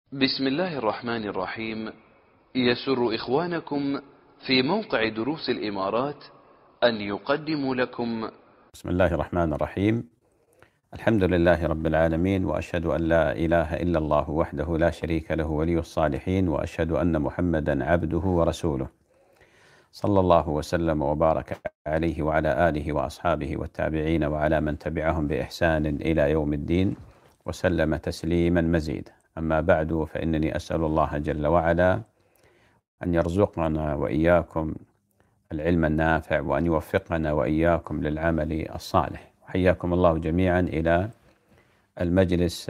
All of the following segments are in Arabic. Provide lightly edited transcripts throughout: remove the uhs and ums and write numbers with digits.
بسم الله الرحمن الرحيم. يسر إخوانكم في موقع دروس الإمارات أن يقدموا لكم بسم الله الرحمن الرحيم. الحمد لله رب العالمين، وأشهد أن لا إله إلا الله وحده لا شريك له ولي الصالحين، وأشهد أن محمدا عبده ورسوله، صلى الله وسلم وبارك عليه وعلى آله وأصحابه والتابعين وعلى من تبعهم بإحسان إلى يوم الدين، وسلم تسليما مزيدا. أما بعد، فإنني أسأل الله جل وعلا أن يرزقنا وإياكم العلم النافع، وأن يوفقنا وإياكم للعمل الصالح. حياكم الله جميعا إلى المجلس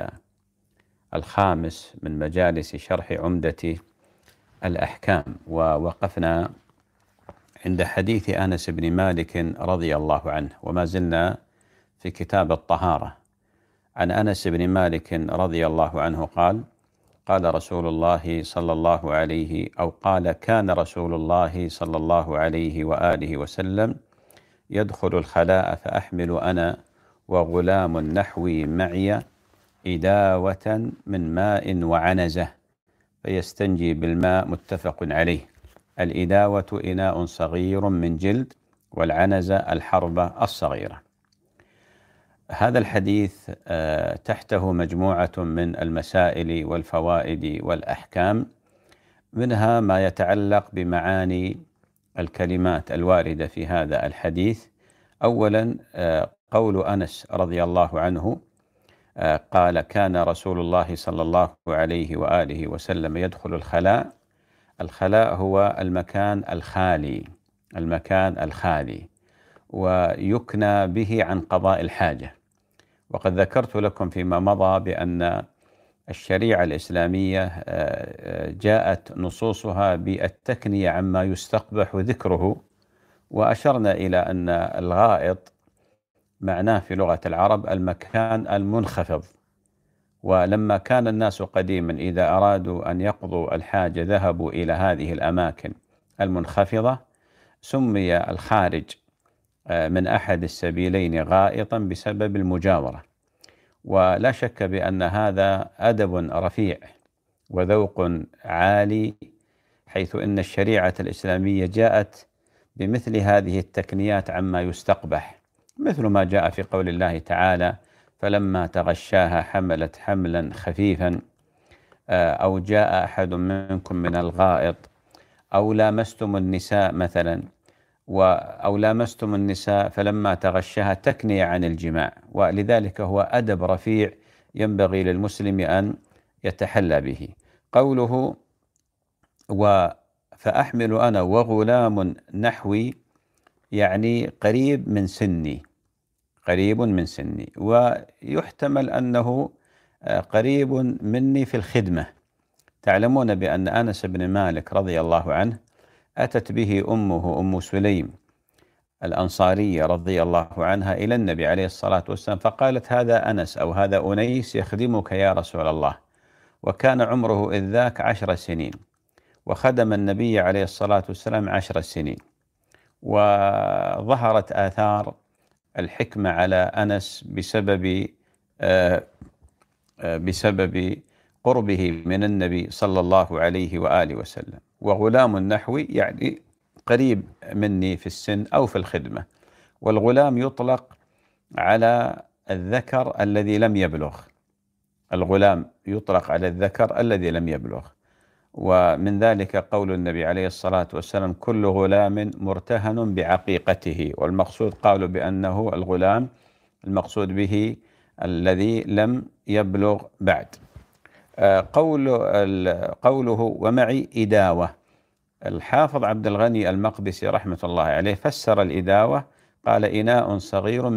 الخامس من مجالس شرح عمدة الأحكام، ووقفنا عند حديث أنس بن مالك رضي الله عنه، وما زلنا في كتاب الطهارة. عن أنس بن مالك رضي الله عنه قال: قال رسول الله صلى الله عليه أو قال كان رسول الله صلى الله عليه وآله وسلم يدخل الخلاء فأحمل أنا وغلام نحوي معي إداوة من ماء وعنزة فيستنجي بالماء، متفق عليه. الإداوة إناء صغير من جلد، والعنزة الحربة الصغيرة. هذا الحديث تحته مجموعة من المسائل والفوائد والأحكام، منها ما يتعلق بمعاني الكلمات الواردة في هذا الحديث. أولا، قول أنس رضي الله عنه قال كان رسول الله صلى الله عليه وآله وسلم يدخل الخلاء. الخلاء هو المكان الخالي، ويكنى به عن قضاء الحاجة. وقد ذكرت لكم فيما مضى بأن الشريعة الإسلامية جاءت نصوصها بالتكنية عما يستقبح ذكره، وأشرنا إلى أن الغائط معناه في لغة العرب المكان المنخفض، ولما كان الناس قديما إذا أرادوا أن يقضوا الحاجة ذهبوا إلى هذه الأماكن المنخفضة. سمي الخارج من أحد السبيلين غائطا بسبب المجاورة. ولا شك بأن هذا أدب رفيع وذوق عالي، حيث إن الشريعة الإسلامية جاءت بمثل هذه التكنيات عما يستقبح، مثل ما جاء في قول الله تعالى: فلما تغشاها حملت حملا خفيفا، أو جاء أحد منكم من الغائط، أو لامستم النساء مثلا، أو لامستم النساء فلما تغشاها، تكنية عن الجماع. ولذلك هو أدب رفيع ينبغي للمسلم أن يتحلى به. قوله فأحمل أنا وغلام نحوي، يعني قريب من سني، ويحتمل أنه قريب مني في الخدمة. تعلمون بأن أنس بن مالك رضي الله عنه أتت به أمه أم سليم الأنصارية رضي الله عنها إلى النبي عليه الصلاة والسلام، فقالت: هذا أنس أو هذا أنيس يخدمك يا رسول الله. وكان عمره إذ ذاك 10 سنين، وخدم النبي عليه الصلاة والسلام 10 سنين. وظهرت آثار الحكمة على أنس بسبب قربه من النبي صلى الله عليه وآله وسلم. وغلام نحوي يعني قريب مني في السن أو في الخدمة. والغلام يطلق على الذكر الذي لم يبلغ، ومن ذلك قول النبي عليه الصلاة والسلام: كل غلام مرتهن بعقيقته. والمقصود قالوا بأنه الغلام المقصود به الذي لم يبلغ بعد. قوله ومعي إداوة، الحافظ عبد الغني المقدسي رحمة الله عليه فسر الإداوة، قال: إناء صغير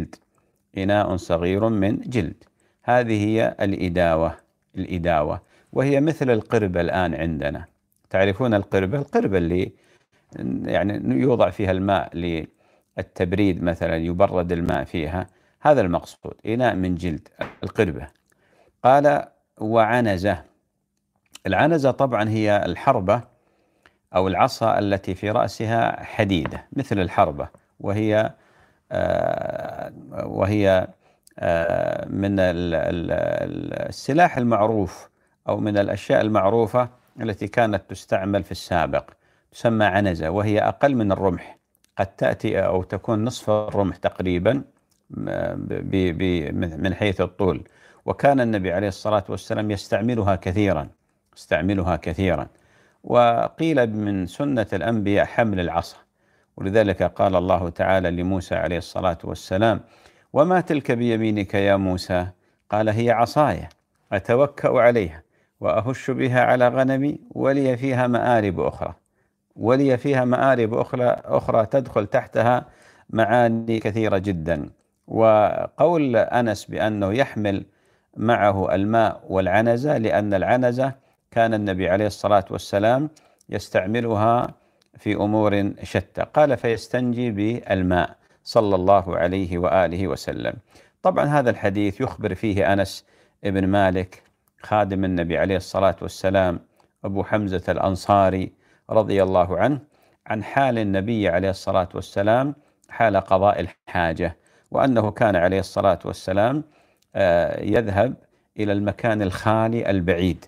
من جلد. هذه هي الإداوة، وهي مثل القربة الآن عندنا. تعرفون القربة اللي يعني يوضع فيها الماء للتبريد مثلا، يبرد الماء فيها، هذا المقصود، إناء من جلد، القربة. قال: وعنزة. العنزة طبعا هي الحربة أو العصا التي في رأسها حديدة مثل الحربة، وهي من السلاح المعروف أو من الأشياء المعروفة التي كانت تستعمل في السابق، تسمى عنزة، وهي أقل من الرمح، قد تأتي أو تكون نصف الرمح تقريبا من حيث الطول. وكان النبي عليه الصلاة والسلام يستعملها كثيرا. وقيل من سنة الأنبياء حمل العصا، ولذلك قال الله تعالى لموسى عليه الصلاة والسلام: وما تلك بيمينك يا موسى؟ قال: هي عصاي أتوكأ عليها وأهش بها على غنمي ولي فيها مآرب أخرى تدخل تحتها معاني كثيرة جدا. وقول أنس بأنه يحمل معه الماء والعنزة، لأن العنزة كان النبي عليه الصلاة والسلام يستعملها في أمور شتى. قال: فيستنجي بالماء صلى الله عليه وآله وسلم. طبعا هذا الحديث يخبر فيه أنس بن مالك خادم النبي عليه الصلاة والسلام أبو حمزة الأنصاري رضي الله عنه عن حال النبي عليه الصلاة والسلام حال قضاء الحاجة، وأنه كان عليه الصلاة والسلام يذهب إلى المكان الخالي البعيد،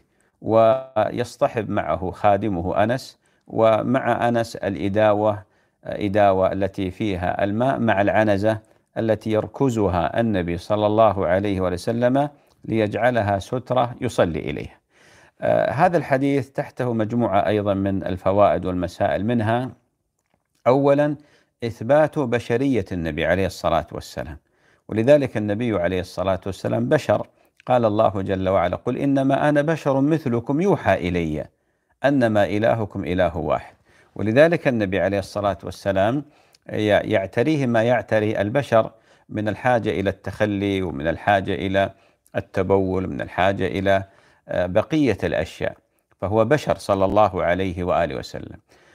ويصطحب معه خادمه أنس، ومع أنس الإداوة التي فيها الماء مع العنزة التي يركزها النبي صلى الله عليه وسلم ليجعلها سترة يصلي إليها. هذا الحديث تحته مجموعة أيضا من الفوائد والمسائل، منها أولا إثبات بشرية النبي عليه الصلاة والسلام، ولذلك النبي عليه الصلاة والسلام بشر. قال الله جل وعلا: قل إنما أنا بشر مثلكم يوحى إلي أنما إلهكم إله واحد. ولذلك النبي عليه الصلاة والسلام يعتريه ما يعتري البشر من الحاجة إلى التخلي، ومن الحاجة إلى التبول، ومن الحاجة إلى بقية الأشياء، فهو بشر صلى الله عليه وآله وسلم،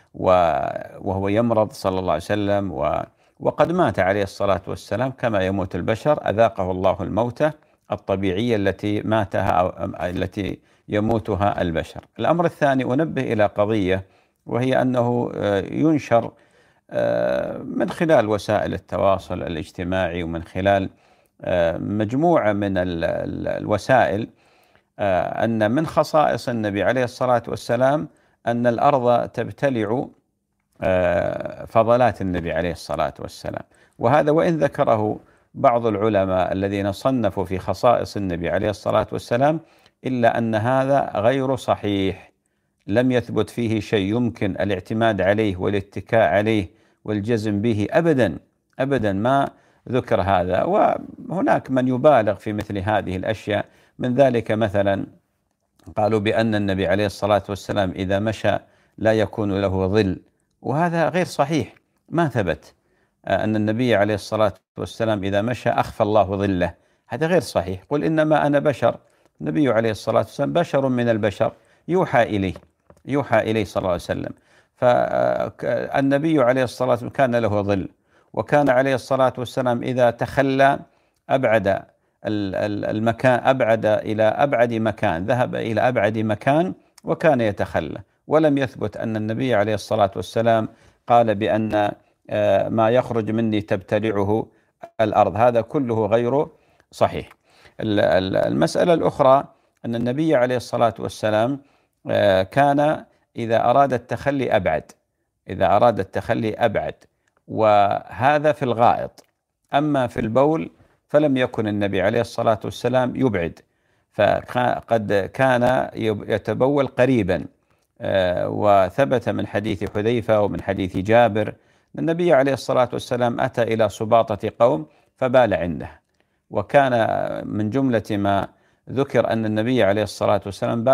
وهو يمرض صلى الله عليه وسلم، وقد مات عليه الصلاة والسلام كما يموت البشر، أذاقه الله الموتة الطبيعية التي يموتها البشر. الأمر الثاني، أنبه إلى قضية، وهي أنه ينشر من خلال وسائل التواصل الاجتماعي ومن خلال مجموعة من الوسائل أن من خصائص النبي عليه الصلاة والسلام أن الأرض تبتلع فضلات النبي عليه الصلاة والسلام. وهذا وإن ذكره بعض العلماء الذين صنفوا في خصائص النبي عليه الصلاة والسلام، إلا أن هذا غير صحيح، لم يثبت فيه شيء يمكن الاعتماد عليه والاتكاء عليه والجزم به أبدا أبدا، ما ذكر هذا. وهناك من يبالغ في مثل هذه الأشياء، من ذلك مثلا قالوا بأن النبي عليه الصلاة والسلام إذا مشى لا يكون له ظل، وهذا غير صحيح، ما ثبت أن النبي عليه الصلاة والسلام إذا مشى أخفى الله ظله، هذا غير صحيح. قل إنما أنا بشر، النبي عليه الصلاة والسلام بشر من البشر يوحى إليه صلى الله عليه وسلم. فالنبي عليه الصلاة والسلام كان له ظل، وكان عليه الصلاة والسلام إذا تخلى أبعد المكان، أبعد إلى أبعد مكان، ذهب إلى أبعد مكان وكان يتخلى. ولم يثبت أن النبي عليه الصلاة والسلام قال بأن ما يخرج مني تبتلعه الأرض، هذا كله غير صحيح. المسألة الأخرى أن النبي عليه الصلاة والسلام كان إذا أراد التخلي أبعد، وهذا في الغائط. أما في البول فلم يكن النبي عليه الصلاة والسلام يبعد، فقد كان يتبول قريبا. وثبت من حديث حذيفة ومن حديث جابر النبي عليه الصلاة والسلام أتى إلى سباطة قوم فبال عنده، وكان من جملة ما ذكر أن النبي عليه الصلاة والسلام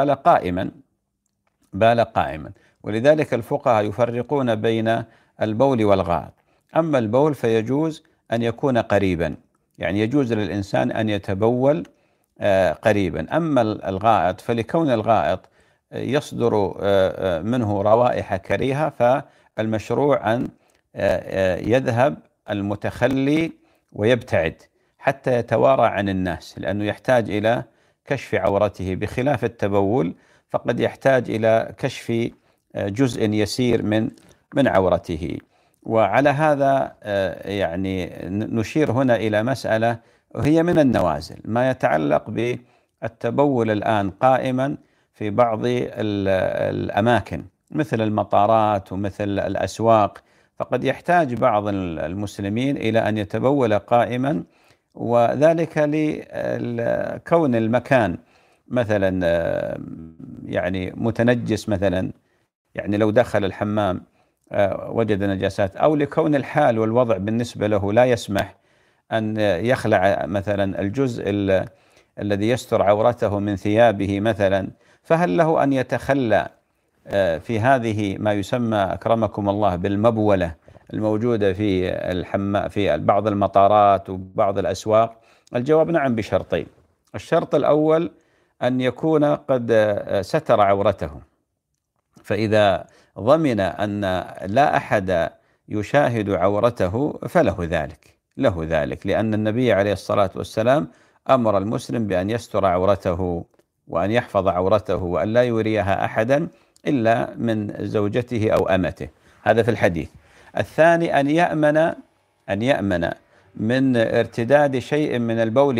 بال قائما. ولذلك الفقهاء يفرقون بين البول والغائط. أما البول فيجوز أن يكون قريبا، يعني يجوز للإنسان أن يتبول قريبا. أما الغائط فلكون الغائط يصدر منه روائح كريهة، فالمشروع أن يذهب المتخلي ويبتعد حتى يتوارى عن الناس، لأنه يحتاج إلى كشف عورته، بخلاف التبول فقد يحتاج إلى كشف جزء يسير من عورته. وعلى هذا يعني نشير هنا إلى مسألة هي من النوازل، ما يتعلق بالتبول الآن قائما، في بعض الأماكن مثل المطارات ومثل الأسواق، فقد يحتاج بعض المسلمين إلى أن يتبول قائما، وذلك لكون المكان مثلا يعني متنجس، مثلا يعني لو دخل الحمام وجد نجاسات، أو لكون الحال والوضع بالنسبة له لا يسمح أن يخلع مثلا الجزء الذي يستر عورته من ثيابه مثلا، فهل له أن يتخلى في هذه ما يسمى أكرمكم الله بالمبولة الموجودة في بعض المطارات وبعض الأسواق؟ الجواب نعم بشرطين. الشرط الأول أن يكون قد ستر عورته، فإذا ضمن أن لا أحد يشاهد عورته له ذلك لأن النبي عليه الصلاة والسلام أمر المسلم بأن يستر عورته وأن يحفظ عورته وأن لا يريها أحدا إلا من زوجته أو أمته، هذا في الحديث. الثاني أن يأمن من ارتداد شيء من البول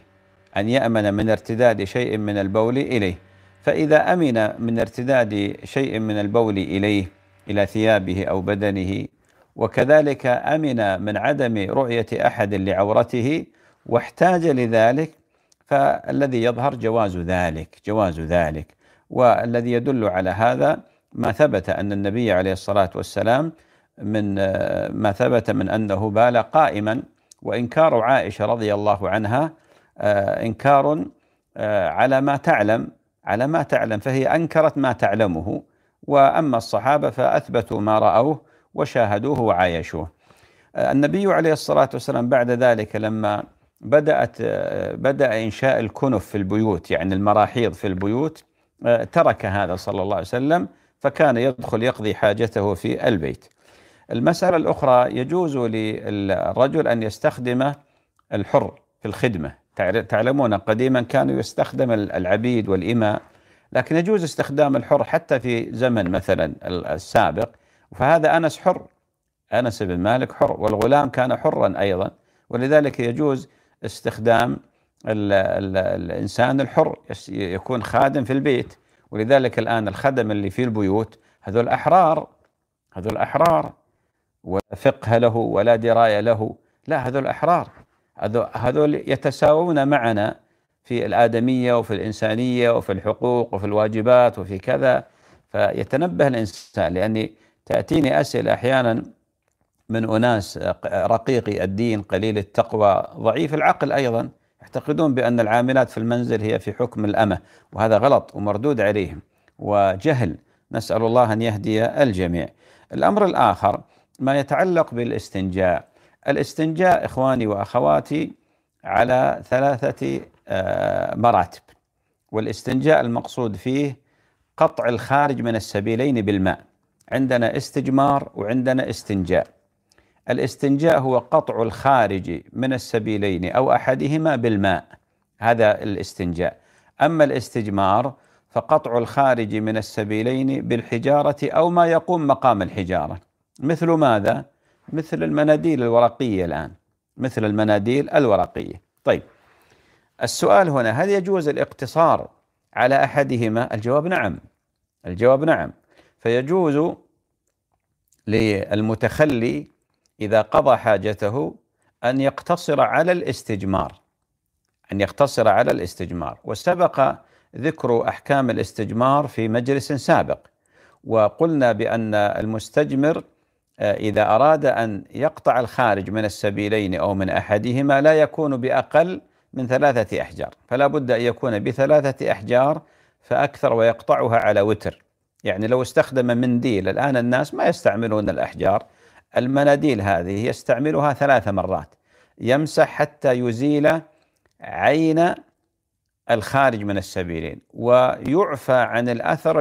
إليه، فإذا أمن من ارتداد شيء من البول إليه إلى ثيابه أو بدنه، وكذلك أمن من عدم رؤية أحد لعورته واحتاج لذلك، فالذي يظهر جواز ذلك. والذي يدل على هذا ما ثبت أن النبي عليه الصلاة والسلام ما ثبت من أنه بال قائما، وإنكار عائشة رضي الله عنها إنكار على ما تعلم، فهي أنكرت ما تعلمه، وأما الصحابة فأثبتوا ما رأوه وشاهدوه وعايشوه. النبي عليه الصلاة والسلام بعد ذلك لما بدأ إنشاء الكنف في البيوت، يعني المراحيض في البيوت، ترك هذا صلى الله عليه وسلم، فكان يدخل يقضي حاجته في البيت. المسألة الأخرى، يجوز للرجل أن يستخدم الحر في الخدمة. تعلمون قديما كانوا يستخدم العبيد والإماء، لكن يجوز استخدام الحر حتى في زمن مثلا السابق، فهذا أنس بن مالك حر، والغلام كان حرا أيضا، ولذلك يجوز استخدام الإنسان الحر يكون خادم في البيت. ولذلك الآن الخدم اللي في البيوت هذول أحرار ولا فقه له ولا دراية له، لا، هذول أحرار، هذول يتساوون معنا في الآدمية وفي الإنسانية وفي الحقوق وفي الواجبات وفي كذا. فيتنبه الإنسان، لأني تأتيني أسئلة أحيانا من أناس رقيقي الدين قليل التقوى ضعيف العقل أيضا، يعتقدون بأن العاملات في المنزل هي في حكم الأمة، وهذا غلط ومردود عليهم وجهل، نسأل الله أن يهدي الجميع. الأمر الآخر ما يتعلق بالاستنجاء. الاستنجاء إخواني وأخواتي على 3 مراتب، والاستنجاء المقصود فيه قطع الخارج من السبيلين بالماء. عندنا استجمار وعندنا استنجاء. الاستنجاء هو قطع الخارج من السبيلين أو أحدهما بالماء، هذا الاستنجاء. أما الاستجمار فقطع الخارج من السبيلين بالحجارة أو ما يقوم مقام الحجارة. مثل ماذا؟ مثل المناديل الورقية الآن، مثل المناديل الورقية. طيب، السؤال هنا، هل يجوز الاقتصار على أحدهما؟ الجواب نعم. فيجوز للمتخلي إذا قضى حاجته أن يقتصر على الاستجمار، وسبق ذكر أحكام الاستجمار في مجلس سابق، وقلنا بأن المستجمر إذا أراد أن يقطع الخارج من السبيلين أو من أحدهما لا يكون بأقل من 3 أحجار، فلا بد أن يكون ب3 أحجار فأكثر، ويقطعها على وتر. يعني لو استخدم منديل، الآن الناس ما يستعملون الأحجار، المناديل هذه يستعملها 3 مرات، يمسح حتى يزيل عين الخارج من السبيلين، ويعفى عن الأثر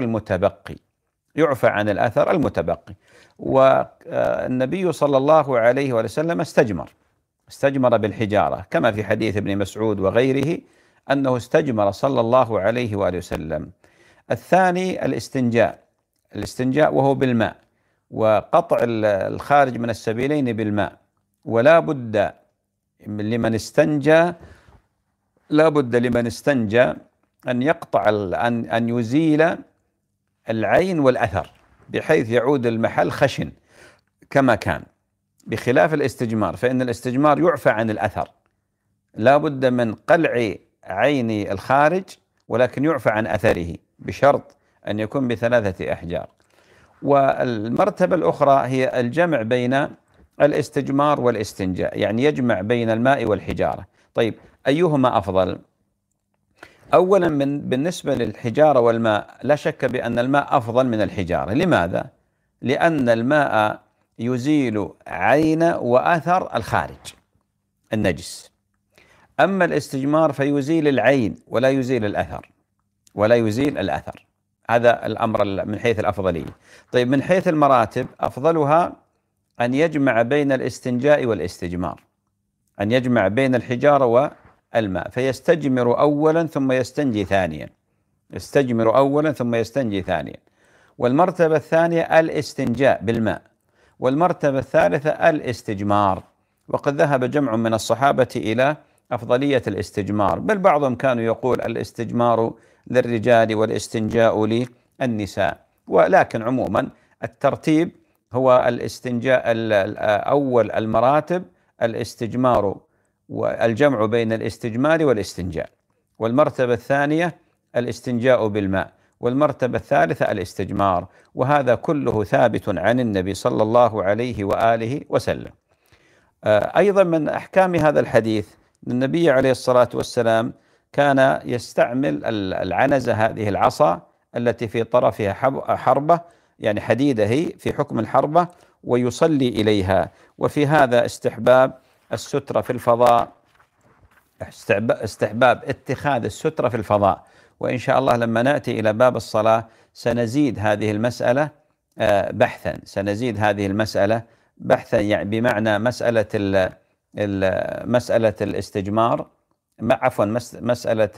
المتبقي. والنبي صلى الله عليه وسلم استجمر بالحجارة، كما في حديث ابن مسعود وغيره أنه استجمر صلى الله عليه وآله وسلم. الثاني الاستنجاء وهو بالماء، وقطع الخارج من السبيلين بالماء. ولا بد لمن استنجى أن يقطع أن يزيل العين والأثر بحيث يعود المحل خشن كما كان، بخلاف الاستجمار، فإن الاستجمار يعفى عن الأثر، لا بد من قلع عين الخارج ولكن يعفى عن أثره بشرط أن يكون بثلاثة أحجار. والمرتبة الأخرى هي الجمع بين الاستجمار والاستنجاء، يعني يجمع بين الماء والحجارة. طيب أيهما أفضل؟ أولا بالنسبة للحجارة والماء لا شك بأن الماء أفضل من الحجارة. لماذا؟ لأن الماء يزيل عين وأثر الخارج النجس، أما الاستجمار فيزيل العين ولا يزيل الأثر. هذا الأمر من حيث الأفضلية. طيب من حيث المراتب أفضلها أن يجمع بين الاستنجاء والاستجمار، أن يجمع بين الحجارة والماء، فيستجمر أولا ثم يستنجي ثانيا. والمرتبة الثانية الاستنجاء بالماء، والمرتبة الثالثة الاستجمار. وقد ذهب جمع من الصحابة إلى أفضلية الاستجمار، بل بعضهم كانوا يقول الاستجمار للرجال والاستنجاء للنساء، ولكن عموما الترتيب هو الاستنجاء أول المراتب الاستجمار والجمع بين الاستجمار والاستنجاء، والمرتبة الثانية الاستنجاء بالماء، والمرتبة الثالثة الاستجمار، وهذا كله ثابت عن النبي صلى الله عليه وآله وسلم. أيضا من أحكام هذا الحديث النبي عليه الصلاة والسلام كان يستعمل العنزة، هذه العصا التي في طرفها حربة، يعني حديدة هي في حكم الحربة، ويصلي إليها. وفي هذا استحباب السترة في الفضاء، استحباب اتخاذ السترة في الفضاء. وإن شاء الله لما نأتي إلى باب الصلاة سنزيد هذه المسألة بحثا، يعني بمعنى مسألة الاستجمار، مسألة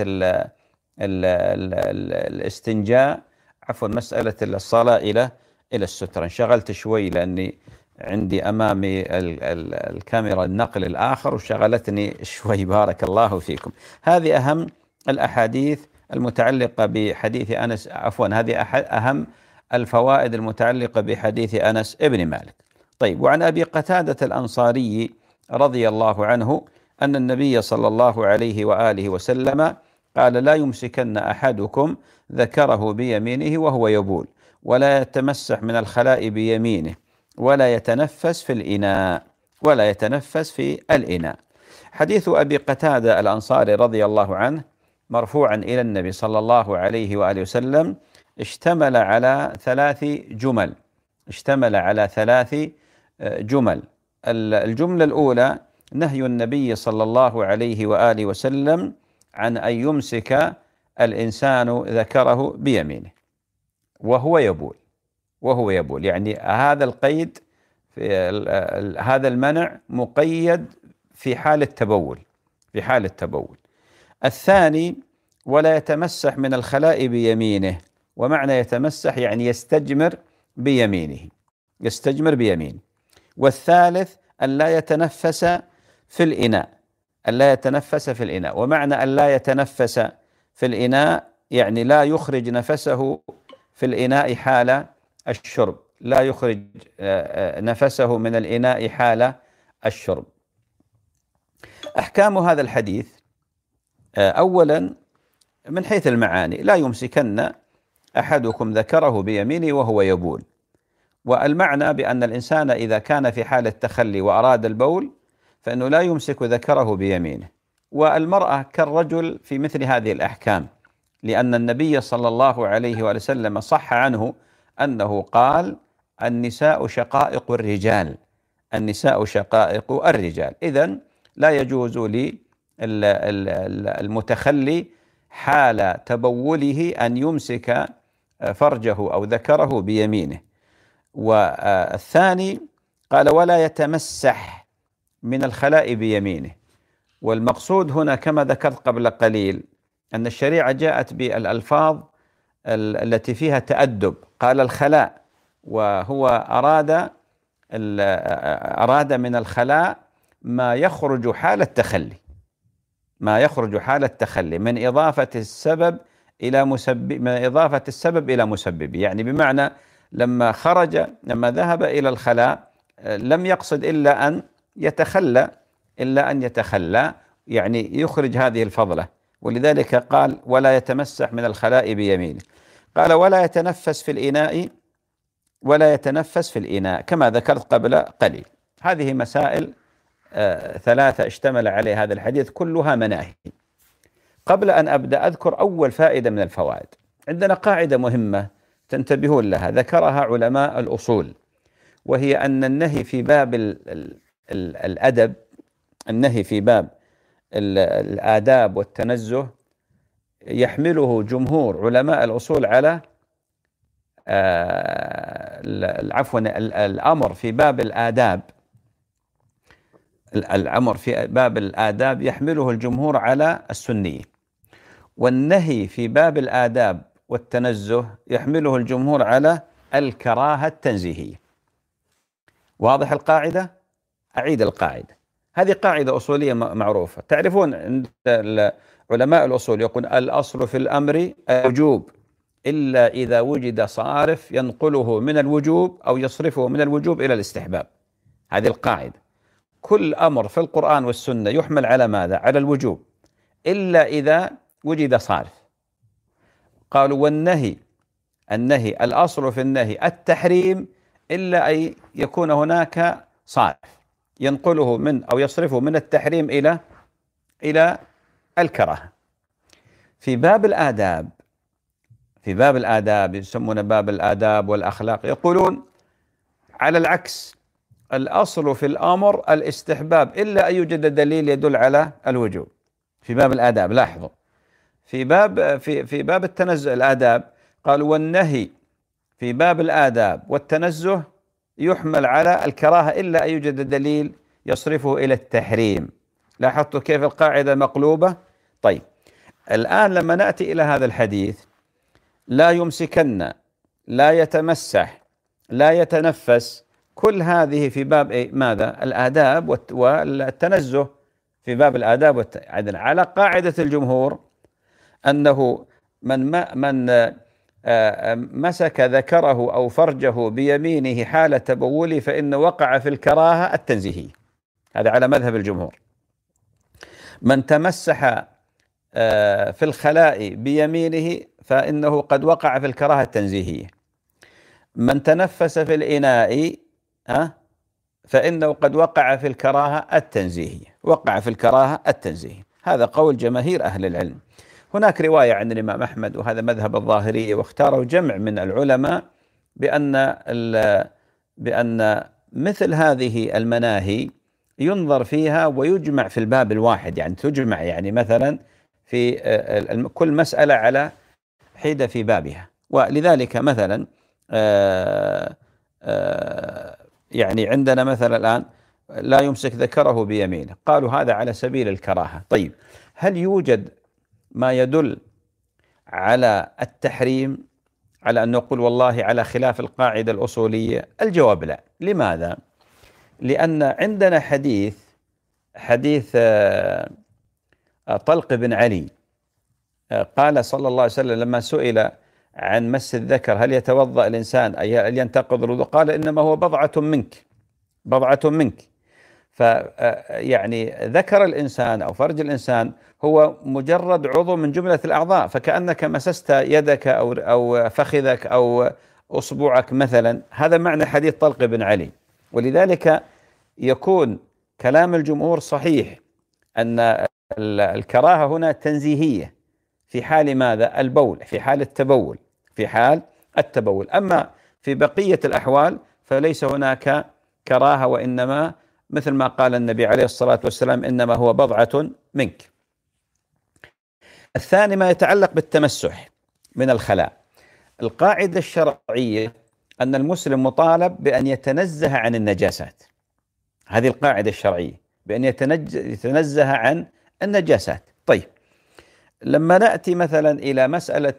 الاستنجاء، مسألة الصلاة إلى السترة. انشغلت شوي لأني عندي أمامي الكاميرا النقل الآخر وشغلتني شوي، بارك الله فيكم. هذه أهم الأحاديث المتعلقة بحديث أنس، هذه أهم الفوائد المتعلقة بحديث أنس ابن مالك. طيب، وعن أبي قتادة الأنصاري رضي الله عنه أن النبي صلى الله عليه وآله وسلم قال: لا يمسكن أحدكم ذكره بيمينه وهو يبول، ولا يتمسح من الخلاء بيمينه، ولا يتنفس في الإناء. حديث أبي قتادة الأنصاري رضي الله عنه مرفوعا إلى النبي صلى الله عليه وآله وسلم اشتمل على ثلاث جمل. الجملة الأولى نهي النبي صلى الله عليه وآله وسلم عن أن يمسك الإنسان ذكره بيمينه وهو يبول، يعني هذا القيد، هذا المنع مقيد في حال التبول. الثاني: ولا يتمسح من الخلاء بيمينه، ومعنى يتمسح يعني يستجمر بيمينه. والثالث: أن لا يتنفس في الإناء، ومعنى أن لا يتنفس في الإناء يعني لا يخرج نفسه في الإناء حال الشرب، لا يخرج نفسه من الإناء حال الشرب. أحكام هذا الحديث: أولا من حيث المعاني: لا يمسكن أحدكم ذكره بيمينه وهو يبول، والمعنى بأن الإنسان إذا كان في حال التخلي وأراد البول فإنه لا يمسك ذكره بيمينه. والمرأة كالرجل في مثل هذه الأحكام، لأن النبي صلى الله عليه وسلم صح عنه أنه قال: النساء شقائق الرجال. إذن لا يجوز للمتخلي حال تبوله أن يمسك فرجه أو ذكره بيمينه. والثاني قال: ولا يتمسح من الخلاء بيمينه. والمقصود هنا كما ذكرت قبل قليل أن الشريعة جاءت بالألفاظ التي فيها تأدب. قال الخلاء، وهو أراد من الخلاء ما يخرج حال التخلي، من إضافة السبب إلى مسبب، من إضافة السبب إلى مسبب، يعني بمعنى لما ذهب إلى الخلاء لم يقصد إلا أن يتخلى، يعني يخرج هذه الفضلة. ولذلك قال ولا يتمسح من الخلاء بيمينه. قال ولا يتنفس في الإناء كما ذكرت قبل قليل. هذه مسائل 3 اشتمل عليها هذا الحديث، كلها مناهي. قبل أن أبدأ أذكر أول فائدة من الفوائد. عندنا قاعدة مهمة تنتبهون لها، ذكرها علماء الأصول، وهي أن النهي في باب الأدب، النهي في باب الآداب والتنزه، يحمله جمهور علماء الأصول على الأمر في باب الآداب يحمله الجمهور على السنية، والنهي في باب الآداب والتنزه يحمله الجمهور على الكراهة التنزيهية. واضح القاعدة؟ أعيد القاعدة. هذه قاعدة أصولية معروفة، تعرفون عند علماء الأصول يقول الأصل في الأمر الوجوب إلا إذا وجد صارف ينقله من الوجوب أو يصرفه من الوجوب إلى الاستحباب. هذه القاعدة. كل أمر في القرآن والسنة يحمل على ماذا؟ على الوجوب إلا إذا وجد صارف. قالوا والنهي الأصل في النهي التحريم إلا أن يكون هناك صارف ينقله من أو يصرفه من التحريم إلى الكراهة. في باب الآداب يسمون باب الآداب والأخلاق، يقولون على العكس، الأصل في الأمر الاستحباب إلا أن يوجد دليل يدل على الوجوب. في باب الآداب لاحظوا، في باب التنزه الآداب قالوا والنهي في باب الآداب والتنزه يحمل على الكراهة إلا أن يوجد دليل يصرفه إلى التحريم. لاحظتوا كيف القاعدة مقلوبة؟ طيب الآن لما نأتي إلى هذا الحديث، لا يمسكن، لا يتمسح، لا يتنفس، كل هذه في باب ماذا؟ الآداب والتنزه، في باب الآداب على قاعدة الجمهور أنه من مسك ذكره أو فرجه بيمينه حال تبوله فإنه وقع في الكراهة التنزيهية. هذا على مذهب الجمهور. من تمسح في الخلاء بيمينه فإنه قد وقع في الكراهة التنزيهية. من تنفس في الإناء فإنه قد وقع في الكراهة التنزيهية. هذا قول جماهير أهل العلم. هناك رواية عن الإمام أحمد، وهذا مذهب الظاهرية، واختاره جمع من العلماء بأن مثل هذه المناهي ينظر فيها ويجمع في الباب الواحد، يعني تجمع، يعني مثلا في كل مسألة على حدة في بابها. ولذلك مثلا يعني عندنا مثلا الآن لا يمسك ذكره بيمينه، قالوا هذا على سبيل الكراهة. طيب هل يوجد ما يدل على التحريم، على أن نقول والله على خلاف القاعدة الأصولية؟ الجواب لا. لماذا؟ لأن عندنا حديث طلق بن علي، قال صلى الله عليه وسلم لما سئل عن مس الذكر هل يتوضأ الإنسان أي هل ينتقض الوضوء؟ قال إنما هو بضعة منك. يعني ذكر الإنسان أو فرج الإنسان هو مجرد عضو من جملة الأعضاء، فكأنك مسست يدك أو فخذك أو أصبعك مثلا. هذا معنى حديث طلق بن علي. ولذلك يكون كلام الجمهور صحيح أن الكراهة هنا تنزيهية في حال ماذا؟ البول، في حال التبول. أما في بقية الأحوال فليس هناك كراهة، وإنما مثل ما قال النبي عليه الصلاة والسلام إنما هو بضعة منك. الثاني ما يتعلق بالتمسح من الخلاء. القاعدة الشرعية أن المسلم مطالب بأن يتنزه عن النجاسات. هذه القاعدة الشرعية، بأن يتنزه عن النجاسات. طيب لما نأتي مثلا إلى مسألة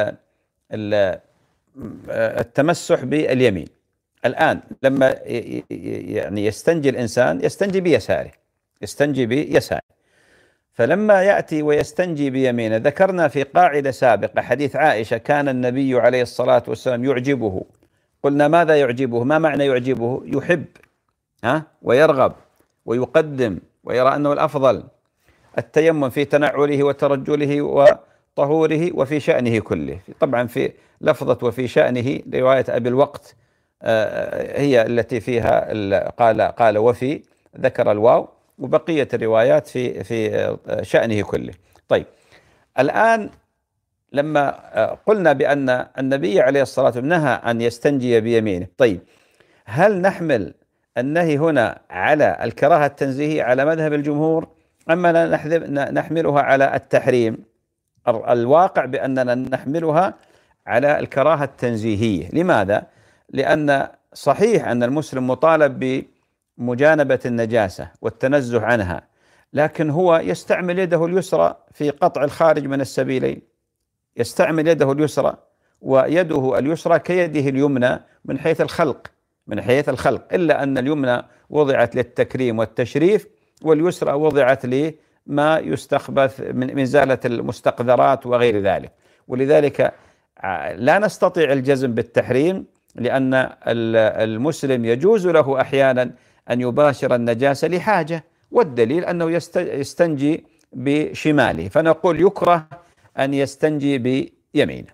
التمسح باليمين، الآن لما يعني يستنجي الإنسان يستنجي بيساره، فلما يأتي ويستنجي بيمينه، ذكرنا في قاعدة سابقة حديث عائشة كان النبي عليه الصلاة والسلام يعجبه. قلنا ماذا يعجبه؟ ما معنى يعجبه؟ يحب ويرغب ويقدم ويرى أنه الأفضل التيمم في تنعله وترجله وطهوره وفي شأنه كله. طبعا في لفظة وفي شأنه رواية أبي الوقت هي التي فيها قال وفي، ذكر الواو، وبقية الروايات في شأنه كله. طيب الآن لما قلنا بأن النبي عليه الصلاة والسلام نهى أن يستنجي بيمينه، طيب هل نحمل النهي هنا على الكراهة التنزيهية على مذهب الجمهور أما نحملها على التحريم؟ الواقع بأننا نحملها على الكراهة التنزيهية. لماذا؟ لأن صحيح أن المسلم مطالب بمجانبة النجاسة والتنزه عنها، لكن هو يستعمل يده اليسرى في قطع الخارج من السبيلين، يستعمل يده اليسرى، ويده اليسرى كيده اليمنى من حيث الخلق، إلا أن اليمنى وضعت للتكريم والتشريف، واليسرى وضعت لما يستخبث من إزالة المستقذرات وغير ذلك. ولذلك لا نستطيع الجزم بالتحريم، لأن المسلم يجوز له أحيانا أن يباشر النجاسة لحاجة، والدليل أنه يستنجي بشماله، فنقول يكره أن يستنجي بيمينه،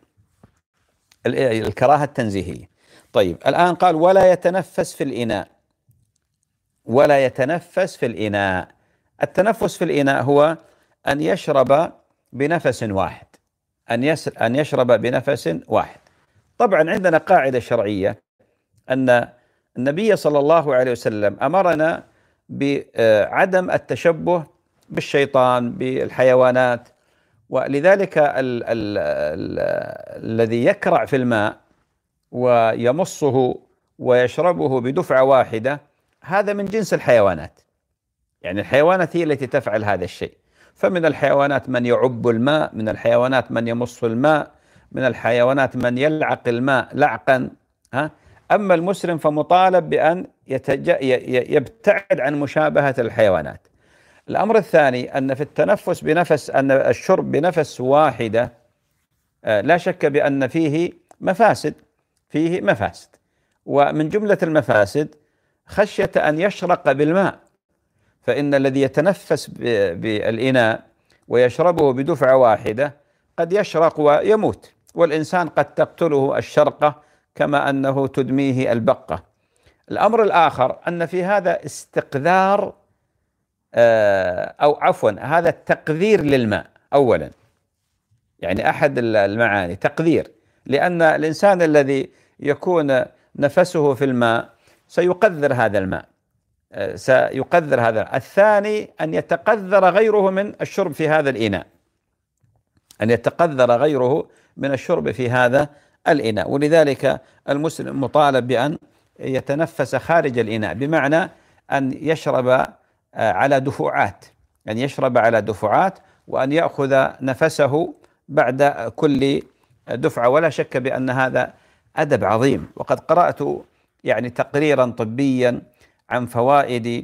الكراهة التنزيهية. طيب الآن قال ولا يتنفس في الإناء. ولا يتنفس في الإناء، التنفس في الإناء هو أن يشرب بنفس واحد، أن يشرب بنفس واحد. طبعا عندنا قاعدة شرعية أن النبي صلى الله عليه وسلم أمرنا بعدم التشبه بالشيطان بالحيوانات، ولذلك الذي يكرع في الماء ويمصه ويشربه بدفعة واحدة هذا من جنس الحيوانات، يعني الحيوانات هي التي تفعل هذا الشيء. فمن الحيوانات من يعب الماء، من الحيوانات من يمص الماء، من الحيوانات من يلعق الماء لعقا. أما المسلم فمطالب بأن يبتعد عن مشابهة الحيوانات. الأمر الثاني أن في التنفس بنفس، أن الشرب بنفس واحدة لا شك بأن فيه مفاسد، ومن جملة المفاسد خشية أن يشرق بالماء، فإن الذي يتنفس بالإناء ويشربه بدفعة واحدة قد يشرق ويموت، والإنسان قد تقتله الشرقة كما أنه تدميه البقة. الأمر الآخر أن في هذا استقذار أو عفوا هذا التقذير للماء أولا، يعني أحد المعاني تقذير، لأن الإنسان الذي يكون نفسه في الماء سيقذر هذا الماء، سيقذر هذا. الثاني أن يتقذر غيره من الشرب في هذا الإناء، أن يتقذر غيره من الشرب في هذا الإناء. ولذلك المسلم مطالب بأن يتنفس خارج الإناء، بمعنى أن يشرب على دفعات، أن يشرب على دفعات، وأن يأخذ نفسه بعد كل دفعة. ولا شك بأن هذا أدب عظيم، وقد قرأت يعني تقريرا طبيا عن فوائد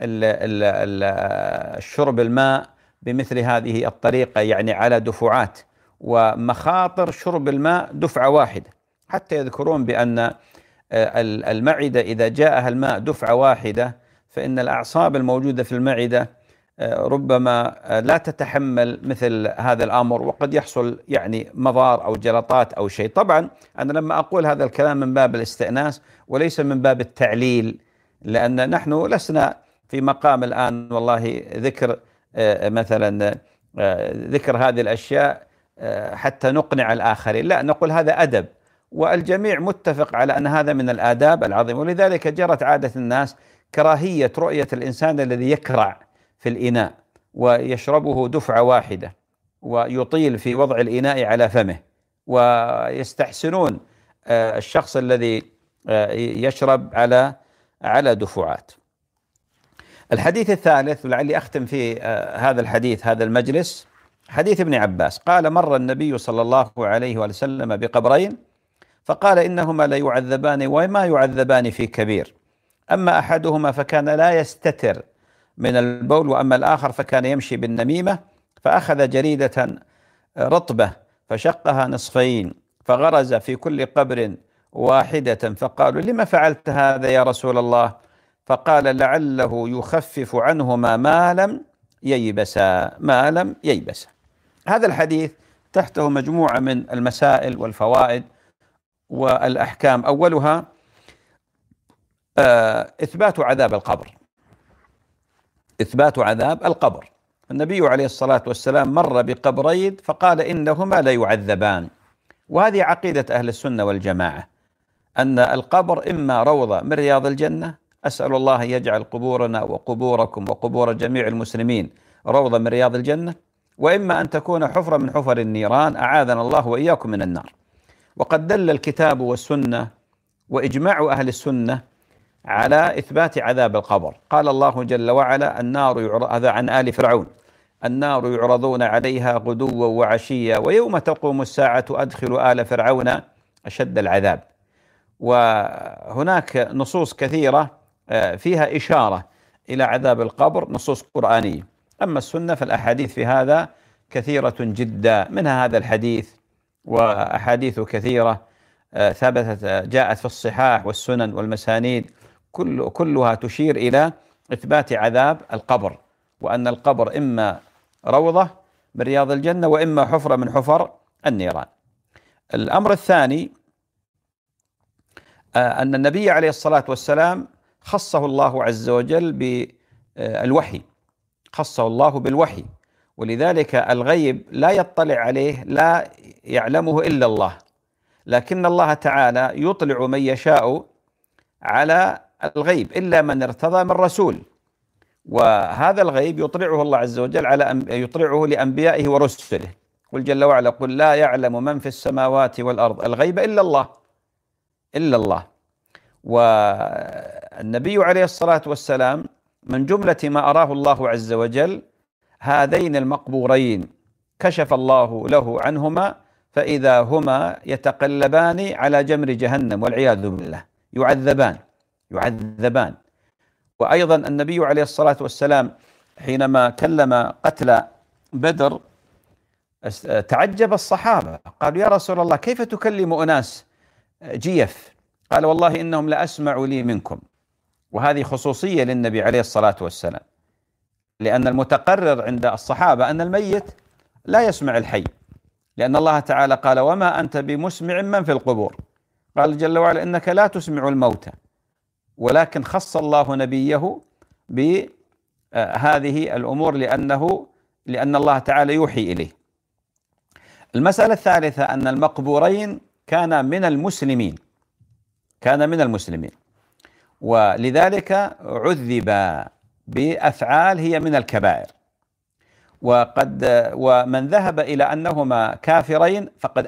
الشرب الماء بمثل هذه الطريقة، يعني على دفعات، ومخاطر شرب الماء دفعة واحدة، حتى يذكرون بأن المعدة إذا جاءها الماء دفعة واحدة فإن الأعصاب الموجودة في المعدة ربما لا تتحمل مثل هذا الأمر، وقد يحصل يعني مضار أو جلطات أو شيء. طبعا أنا لما أقول هذا الكلام من باب الاستئناس وليس من باب التعليل، لأن نحن لسنا في مقام الآن والله ذكر مثلا ذكر هذه الأشياء حتى نقنع الآخرين، لا، نقول هذا أدب، والجميع متفق على أن هذا من الآداب العظيمة. ولذلك جرت عادة الناس كراهية رؤية الإنسان الذي يكرع في الإناء ويشربه دفعة واحدة ويطيل في وضع الإناء على فمه، ويستحسنون الشخص الذي يشرب على دفعات. الحديث الثالث، ولعلي أختم في هذا الحديث هذا المجلس، حديث ابن عباس قال: مر النبي صلى الله عليه وسلم بقبرين فقال: إنهما لا يعذبان وما يعذبان في كبير، أما أحدهما فكان لا يستتر من البول، وأما الآخر فكان يمشي بالنميمة، فأخذ جريدة رطبة فشقها نصفين فغرز في كل قبر واحدة، فقالوا: لما فعلت هذا يا رسول الله؟ فقال: لعله يخفف عنهما ما لم ييبسا، ما لم ييبسا. هذا الحديث تحته مجموعة من المسائل والفوائد والأحكام. أولها إثبات عذاب القبر، إثبات عذاب القبر. النبي عليه الصلاة والسلام مر بقبرين فقال: إنهما لا يعذبان. وهذه عقيدة أهل السنة والجماعة، أن القبر إما روضة من رياض الجنة، أسأل الله أن يجعل قبورنا وقبوركم وقبور جميع المسلمين روضة من رياض الجنة، وإما أن تكون حفرة من حفر النيران، أعاذنا الله وإياكم من النار. وقد دل الكتاب والسنة وإجماع أهل السنة على إثبات عذاب القبر. قال الله جل وعلا: هذا عن آل فرعون: النار يعرضون عليها غدوا وعشيا ويوم تقوم الساعة أدخلوا آل فرعون أشد العذاب. وهناك نصوص كثيرة فيها إشارة إلى عذاب القبر، نصوص قرآنية. أما السنة فالأحاديث في هذا كثيرة جدا، منها هذا الحديث وأحاديث كثيرة ثبتت جاءت في الصحاح والسنن والمسانيد، كلها تشير إلى إثبات عذاب القبر، وأن القبر إما روضة من رياض الجنة وإما حفرة من حفر النيران. الأمر الثاني أن النبي عليه الصلاة والسلام خصه الله عز وجل بالوحي، خصه الله بالوحي، ولذلك الغيب لا يطلع عليه، لا يعلمه إلا الله، لكن الله تعالى يطلع من يشاء على الغيب إلا من ارتضى من رسول، وهذا الغيب يطلعه الله عز وجل يطلعه لأنبيائه ورسله. قل جل وعلا: قل لا يعلم من في السماوات والأرض الغيب إلا الله، إلا الله. والنبي عليه الصلاة والسلام من جملة ما أراه الله عز وجل هذين المقبورين، كشف الله له عنهما فإذا هما يتقلبان على جمر جهنم والعياذ بالله، يعذبان. وأيضا النبي عليه الصلاة والسلام حينما كلم قتل بدر تعجب الصحابة، قالوا: يا رسول الله كيف تكلم أناس جيف؟ قال: والله إنهم لأسمع لي منكم. وهذه خصوصية للنبي عليه الصلاة والسلام، لأن المتقرر عند الصحابة أن الميت لا يسمع الحي، لأن الله تعالى قال: وما أنت بمسمع من في القبور. قال جل وعلا: إنك لا تسمع الموتى. ولكن خص الله نبيه بهذه الأمور لأن الله تعالى يوحي إليه. المسألة الثالثة أن المقبورين كان من المسلمين، ولذلك عذب بأفعال هي من الكبائر. ومن ذهب إلى أنهما كافرين فقد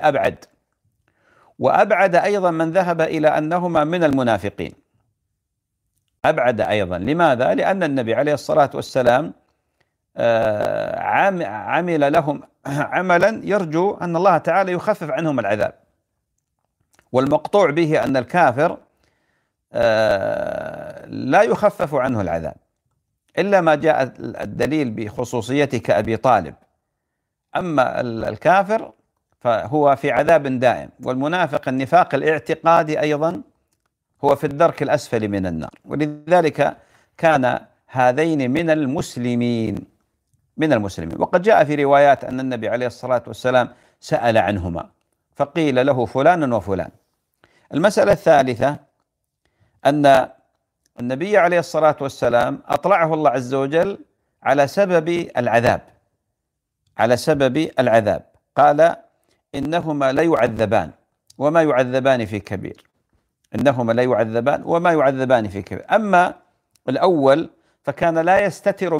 وأبعد أيضا من ذهب إلى أنهما من المنافقين، أبعد أيضا. لماذا؟ لأن النبي عليه الصلاة والسلام عمل لهم عملا يرجو أن الله تعالى يخفف عنهم العذاب، والمقطوع به أن الكافر لا يخفف عنه العذاب إلا ما جاء الدليل بخصوصيته كأبي طالب. أما الكافر فهو في عذاب دائم، والمنافق النفاق الاعتقادي أيضا هو في الدرك الأسفل من النار. ولذلك كان هذين من المسلمين. وقد جاء في روايات أن النبي عليه الصلاة والسلام سأل عنهما فقيل له فلان وفلان. المسألة الثالثة أن النبي عليه الصلاة والسلام أطلعه الله عز وجل على سبب العذاب، قال: إنهما لا يعذبان وما يعذبان في كبير. أما الأول فكان لا يستتر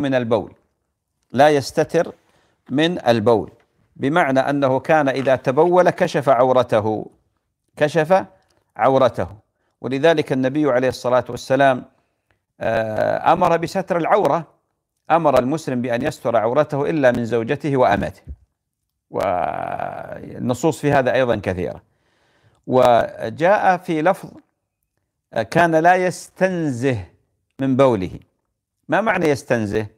من البول، بمعنى أنه كان إذا تبول كشف عورته. ولذلك النبي عليه الصلاة والسلام أمر بستر العورة، أمر المسلم بأن يستر عورته إلا من زوجته وأمته، والنصوص في هذا أيضا كثيرة. وجاء في لفظ: كان لا يستنزه من بوله. ما معنى يستنزه؟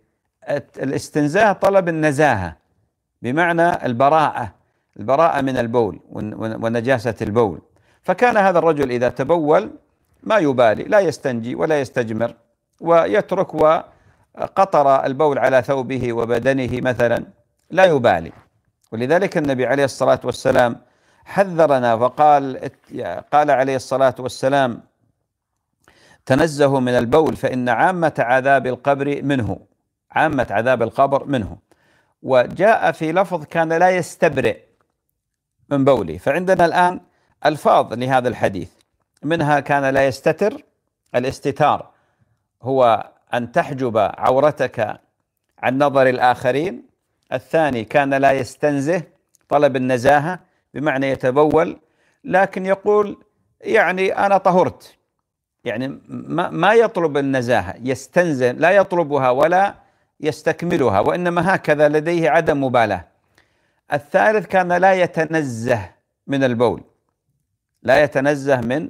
الاستنزاه طلب النزاهة، بمعنى البراءة من البول ونجاسة البول. فكان هذا الرجل إذا تبول ما يبالي، لا يستنجي ولا يستجمر، ويترك وقطر البول على ثوبه وبدنه مثلا، لا يبالي. ولذلك النبي عليه الصلاة والسلام حذرنا فقال عليه الصلاة والسلام: تنزهوا من البول فإن عامة عذاب القبر منه، عامة عذاب القبر منه. وجاء في لفظ كان لا يستبرئ من بوله. فعندنا الآن ألفاظ لهذا الحديث، منها كان لا يستتر، الاستتار هو أن تحجب عورتك عن نظر الآخرين. الثاني كان لا يستنزه، طلب النزاهة، بمعنى يتبول لكن يقول يعني أنا طهرت، يعني ما يطلب النزاهة، يستنزه، لا يطلبها ولا يستكملها، وإنما هكذا لديه عدم مبالاة. الثالث كان لا يتنزه من البول، لا يتنزه من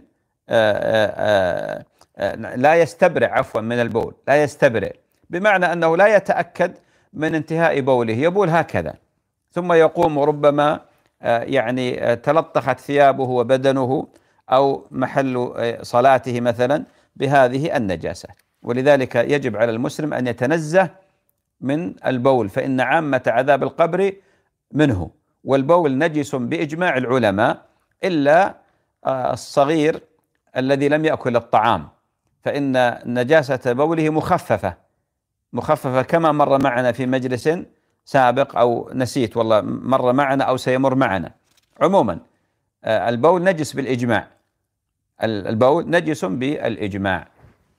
لا يستبرئ عفوا من البول، لا يستبرئ، بمعنى أنه لا يتأكد من انتهاء بوله، يبول هكذا ثم يقوم، وربما يعني تلطخت ثيابه وبدنه أو محل صلاته مثلا بهذه النجاسة. ولذلك يجب على المسلم أن يتنزه من البول، فإن عامة عذاب القبر منه. والبول نجس بإجماع العلماء إلا الصغير الذي لم يأكل الطعام، فإن نجاسة بوله مخففة كما مر معنا في مجلس سابق، أو نسيت والله مر معنا أو سيمر معنا. عموما البول نجس بالإجماع، البول نجس بالإجماع.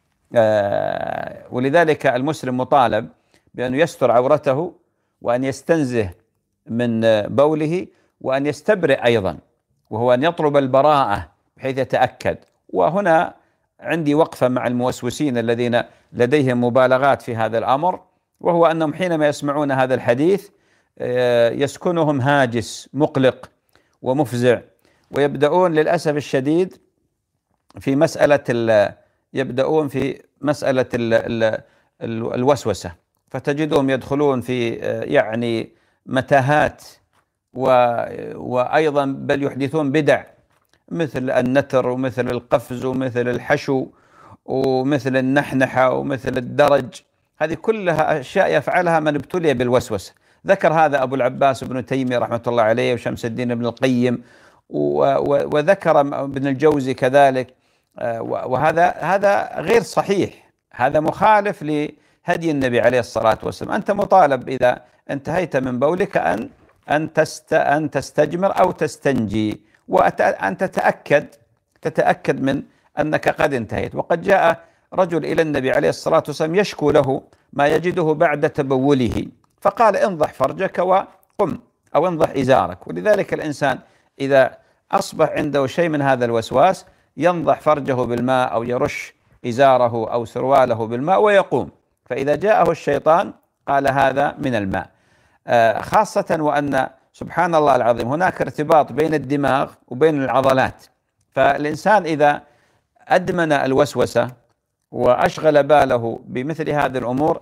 ولذلك المسلم مطالب بأن يستر عورته، وأن يستنزه من بوله، وأن يستبرئ أيضا، وهو أن يطلب البراءة بحيث يتأكد. وهنا عندي وقفة مع الموسوسين الذين لديهم مبالغات في هذا الأمر، وهو أنهم حينما يسمعون هذا الحديث يسكنهم هاجس مقلق ومفزع، ويبدأون للأسف الشديد في مسألة الوسوسة، فتجدهم يدخلون في يعني متاهات، وأيضا بل يحدثون بدع مثل النتر ومثل القفز ومثل الحشو ومثل النحنحة ومثل الدرج. هذه كلها أشياء يفعلها من ابتلي بالوسوسة. ذكر هذا أبو العباس ابن تيمية رحمة الله عليه، وشمس الدين ابن القيم، وذكر ابن الجوزي كذلك. وهذا غير صحيح، هذا مخالف لهدي النبي عليه الصلاة والسلام. أنت مطالب إذا انتهيت من بولك أن تستجمر أو تستنجي، وأن تتأكد من أنك قد انتهيت. وقد جاء رجل إلى النبي عليه الصلاة والسلام يشكو له ما يجده بعد تبوله، فقال: انضح فرجك وقم، أو انضح إزارك. ولذلك الإنسان إذا أصبح عنده شيء من هذا الوسواس ينضح فرجه بالماء، أو يرش إزاره أو سرواله بالماء ويقوم. فإذا جاءه الشيطان قال: هذا من الماء. خاصة وأن سبحان الله العظيم هناك ارتباط بين الدماغ وبين العضلات، فالإنسان إذا أدمن الوسوسة وأشغل باله بمثل هذه الأمور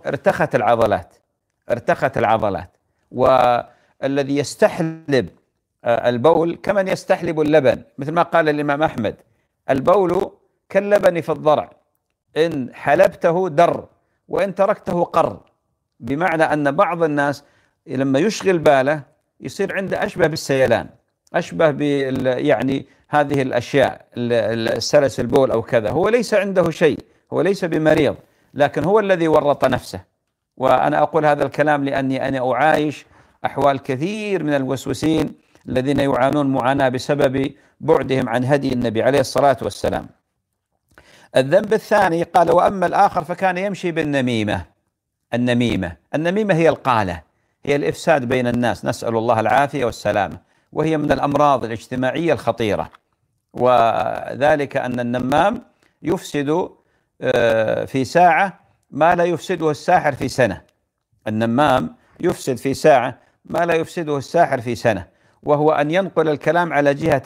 ارتخت العضلات. والذي يستحلب البول كمن يستحلب اللبن، مثل ما قال الإمام أحمد: البول كاللبن في الضرع، إن حلبته در وإن تركته قر. بمعنى أن بعض الناس لما يشغل باله يصير عنده أشبه بالسيلان، أشبه يعني هذه الأشياء، السلس البول أو كذا. هو ليس عنده شيء، هو ليس بمريض، لكن هو الذي ورط نفسه. وأنا أقول هذا الكلام لأني أنا أعايش أحوال كثير من الوسوسين الذين يعانون معاناة بسبب بعدهم عن هدي النبي عليه الصلاة والسلام. الذنب الثاني قال: وأما الآخر فكان يمشي بالنميمة. النميمة هي القالة، هي الإفساد بين الناس، نسأل الله العافية والسلامة، وهي من الأمراض الاجتماعية الخطيرة. وذلك أن النمام يفسد في ساعة ما لا يفسده الساحر في سنة. النمام يفسد في ساعة ما لا يفسده الساحر في سنة، وهو أن ينقل الكلام على جهة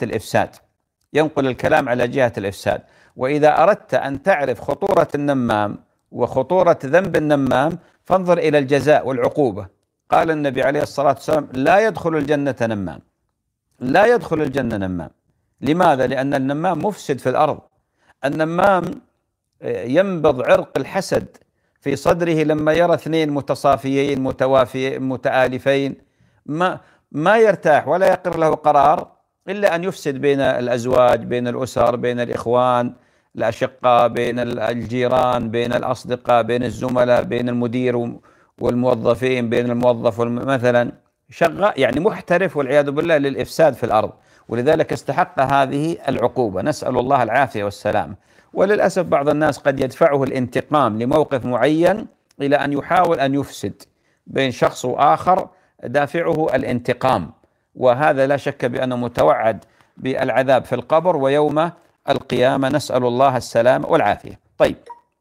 الإفساد. وإذا أردت أن تعرف خطورة النمام وخطورة ذنب النمام فانظر إلى الجزاء والعقوبة. قال النبي عليه الصلاة والسلام: لا يدخل الجنة نمام، لا يدخل الجنة نمام. لماذا؟ لأن النمام مفسد في الأرض. النمام ينبض عرق الحسد في صدره لما يرى اثنين متصافيين متوافيين متآلفين، ما يرتاح ولا يقر له قرار إلا أن يفسد بين الأزواج، بين الأسر، بين الإخوان الأشقاء، بين الجيران، بين الأصدقاء، بين الزملاء، بين المدير والموظفين، بين الموظف مثلا شغال يعني محترف والعياذ بالله للإفساد في الأرض. ولذلك استحق هذه العقوبة، نسأل الله العافية والسلام. وللأسف بعض الناس قد يدفعه الانتقام لموقف معين إلى أن يحاول أن يفسد بين شخص وآخر، دافعه الانتقام، وهذا لا شك بأنه متوعد بالعذاب في القبر ويوم القيامة، نسأل الله السلام والعافية. طيب،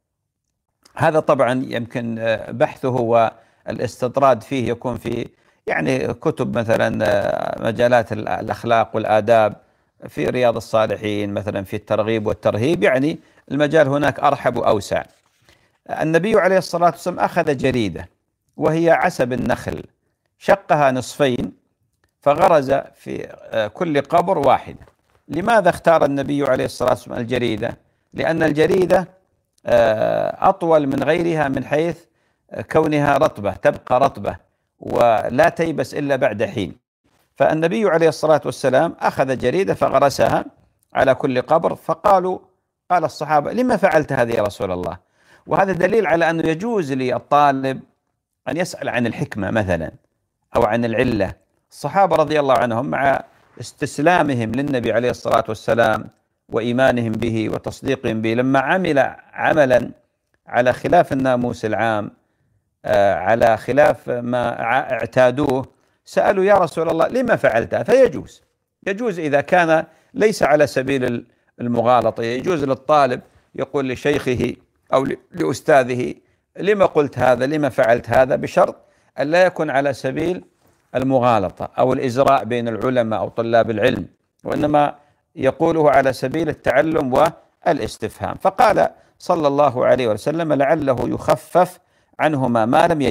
هذا طبعا يمكن بحثه والاستطراد فيه يكون في يعني كتب مثلا مجالات الأخلاق والآداب، في رياض الصالحين مثلا، في الترغيب والترهيب، يعني المجال هناك أرحب وأوسع. النبي عليه الصلاة والسلام أخذ جريدة وهي عسب النخل، شقها نصفين فغرز في كل قبر واحد. لماذا اختار النبي عليه الصلاة والسلام الجريدة؟ لأن الجريدة أطول من غيرها من حيث كونها رطبة، تبقى رطبة ولا تيبس إلا بعد حين. فالنبي عليه الصلاة والسلام أخذ جريدة فغرسها على كل قبر، قال الصحابة: لما فعلت هذه يا رسول الله؟ وهذا دليل على أنه يجوز للطالب أن يسأل عن الحكمة مثلا أو عن العلة. الصحابة رضي الله عنهم مع استسلامهم للنبي عليه الصلاة والسلام وإيمانهم به وتصديقهم به، لما عمل عملا على خلاف الناموس العام، على خلاف ما اعتادوه، سألوا: يا رسول الله لما فعلتها؟ فيجوز إذا كان ليس على سبيل المغالطة، يجوز للطالب يقول لشيخه أو لأستاذه: لما قلت هذا؟ لما فعلت هذا؟ بشرط أن لا يكون على سبيل المغالطة أو الإزراء بين العلماء أو طلاب العلم، وإنما يقوله على سبيل التعلم والاستفهام. فقال صلى الله عليه وسلم: لعله يخفف عنهما ما لم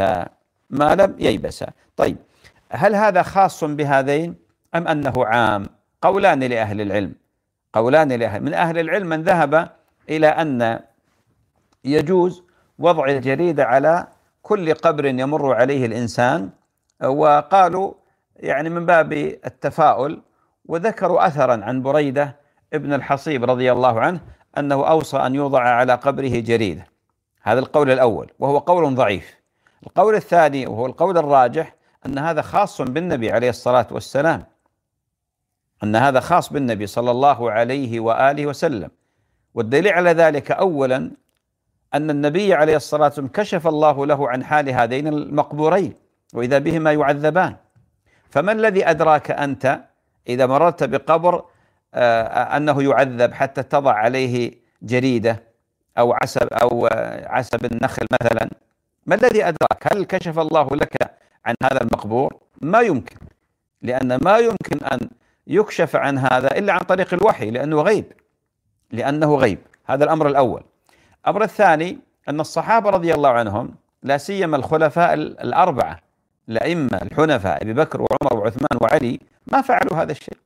ييبسا. طيب، هل هذا خاص بهذين أم أنه عام؟ قولان لأهل العلم، من أهل العلم من ذهب إلى أن يجوز وضع الجريدة على كل قبر يمر عليه الإنسان، وقالوا يعني من باب التفاؤل، وذكروا أثرا عن بريدة ابن الحصيب رضي الله عنه أنه أوصى أن يوضع على قبره جريدة. هذا القول الأول وهو قول ضعيف. القول الثاني وهو القول الراجح أن هذا خاص بالنبي عليه الصلاة والسلام، أن هذا خاص بالنبي صلى الله عليه وآله وسلم. والدليل على ذلك أولا أن النبي عليه الصلاة والسلام كشف الله له عن حال هذين المقبورين وإذا بهما يعذبان. فما الذي أدراك أنت إذا مررت بقبر أنه يعذب حتى تضع عليه جريدة أو عسب النخل مثلا؟ ما الذي أدراك؟ هل كشف الله لك عن هذا المقبور؟ ما يمكن، لأن ما يمكن أن يكشف عن هذا إلا عن طريق الوحي، لأنه غيب. هذا الأمر الأول. الأمر الثاني أن الصحابة رضي الله عنهم، لا سيما الخلفاء الأربعة الأئمة الحنفاء أبي بكر وعمر وعثمان وعلي، ما فعلوا هذا الشيء،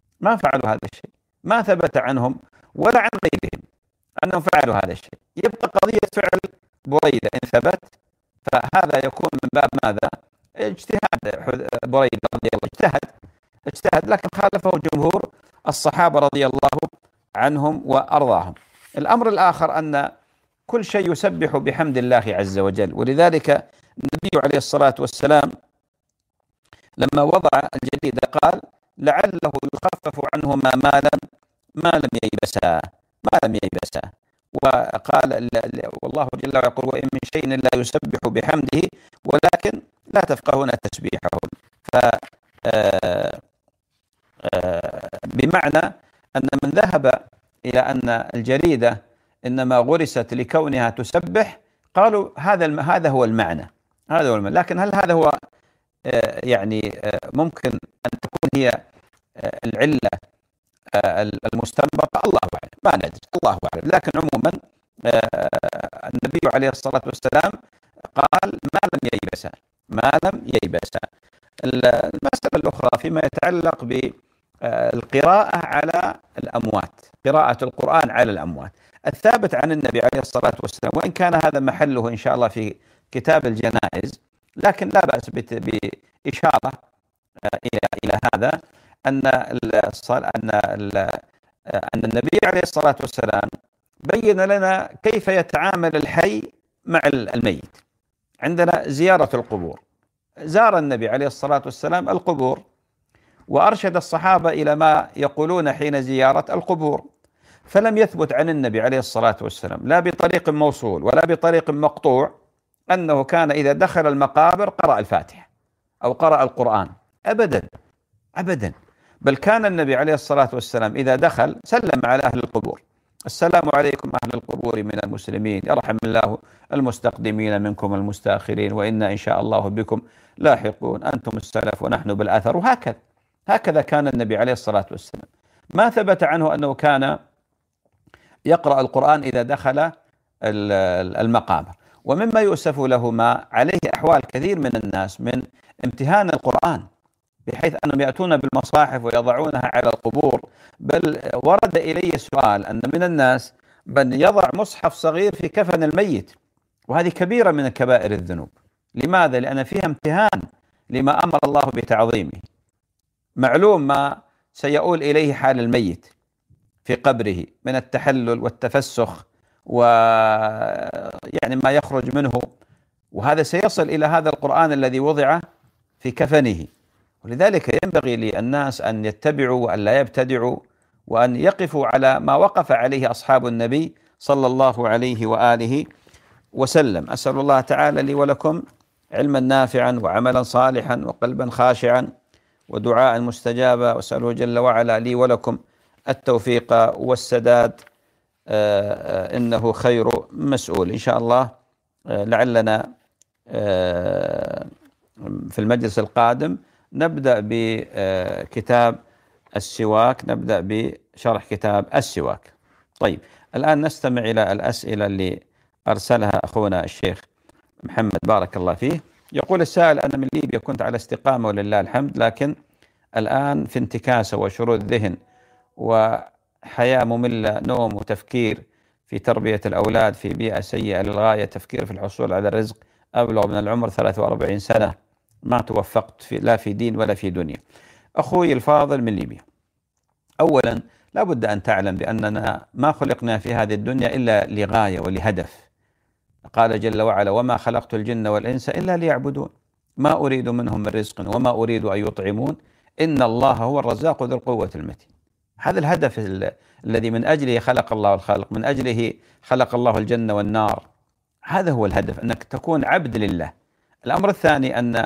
ما ثبت عنهم ولا عن غيرهم أنهم فعلوا هذا الشيء. يبقى قضية فعل بريدة إن ثبت، فهذا يكون من باب ماذا؟ اجتهاد بريدة رضي الله، اجتهد لكن خالفه جمهور الصحابة رضي الله عنهم وأرضاهم. الأمر الآخر أن كل شيء يسبح بحمد الله عز وجل، ولذلك النبي عليه الصلاة والسلام لما وضع الجريدة قال: لعله يخفف عنهما ما لم ييبسا. وقال: والله جل وعلا يقول: وإن من شيء لا يسبح بحمده ولكن لا تفقهون تسبيحهم. بمعنى أن من ذهب إلى أن الجريدة إنما غرست لكونها تسبح، قالوا هذا هو المعنى. لكن هل هذا هو يعني ممكن أن تكون هي العلة المستنبطة؟ الله أعلم، ما ندري، الله أعلم. لكن عموما النبي عليه الصلاة والسلام قال ما لم ييبسا، ما لم ييبسا. المسألة الأخرى فيما يتعلق بالقراءة على الأموات، قراءة القرآن على الأموات، الثابت عن النبي عليه الصلاة والسلام، وإن كان هذا محله إن شاء الله في كتاب الجنائز، لكن لا بأس بإشارة إلى هذا، أن أن النبي عليه الصلاة والسلام بين لنا كيف يتعامل الحي مع الميت. عندنا زيارة القبور، زار النبي عليه الصلاة والسلام القبور وأرشد الصحابة إلى ما يقولون حين زيارة القبور، فلم يثبت عن النبي عليه الصلاة والسلام لا بطريق موصول ولا بطريق مقطوع أنه كان إذا دخل المقابر قرأ الفاتحة أو قرأ القرآن، أبدا أبدا، بل كان النبي عليه الصلاة والسلام إذا دخل سلم على أهل القبور: السلام عليكم أهل القبور من المسلمين، يرحم الله المستقدمين منكم المستأخرين، وإنا إن شاء الله بكم لاحقون، أنتم السلف ونحن بالأثر. وهكذا هكذا كان النبي عليه الصلاة والسلام. ما ثبت عنه أنه كان يقرأ القرآن إذا دخل المقابر. ومما يؤسف له ما عليه أحوال كثير من الناس من امتهان القرآن، بحيث أنهم يأتون بالمصاحف ويضعونها على القبور. بل ورد إلي سؤال أن من الناس من يضع مصحف صغير في كفن الميت، وهذه كبيرة من كبائر الذنوب. لماذا؟ لأن فيها امتهان لما أمر الله بتعظيمه. معلوم ما سيؤول إليه حال الميت في قبره من التحلل والتفسخ ويعني ما يخرج منه، وهذا سيصل إلى هذا القرآن الذي وضع في كفنه. ولذلك ينبغي للناس أن يتبعوا وأن لا يبتدعوا، وأن يقفوا على ما وقف عليه أصحاب النبي صلى الله عليه وآله وسلم. أسأل الله تعالى لي ولكم علما نافعا وعملا صالحا وقلبا خاشعا ودعاء مستجابا، وأسأله جل وعلا لي ولكم التوفيق والسداد، إنه خير مسؤول. إن شاء الله لعلنا في المجلس القادم نبدأ بكتاب السواك، نبدأ بشرح كتاب السواك. طيب، الآن نستمع إلى الأسئلة اللي أرسلها أخونا الشيخ محمد بارك الله فيه. يقول السائل: أنا من ليبيا، كنت على استقامة ولله الحمد، لكن الآن في انتكاسة وشرود ذهن وحياة مملة، نوم وتفكير في تربية الأولاد في بيئة سيئة للغاية، تفكير في الحصول على الرزق، أبلغ من العمر 43 سنة، ما توفقت لا في دين ولا في دنيا. أخوي الفاضل من ليبيا، أولا لا بد أن تعلم بأننا ما خلقنا في هذه الدنيا إلا لغاية ولهدف. قال جل وعلا: وما خلقت الجن والإنس إلا ليعبدون، ما أريد منهم من رزق وما أريد أن يطعمون، إن الله هو الرزاق ذو القوة المتين. هذا الهدف الذي من أجله خلق الله الخلق، من أجله خلق الله الجنة والنار. هذا هو الهدف، أنك تكون عبد لله. الأمر الثاني أن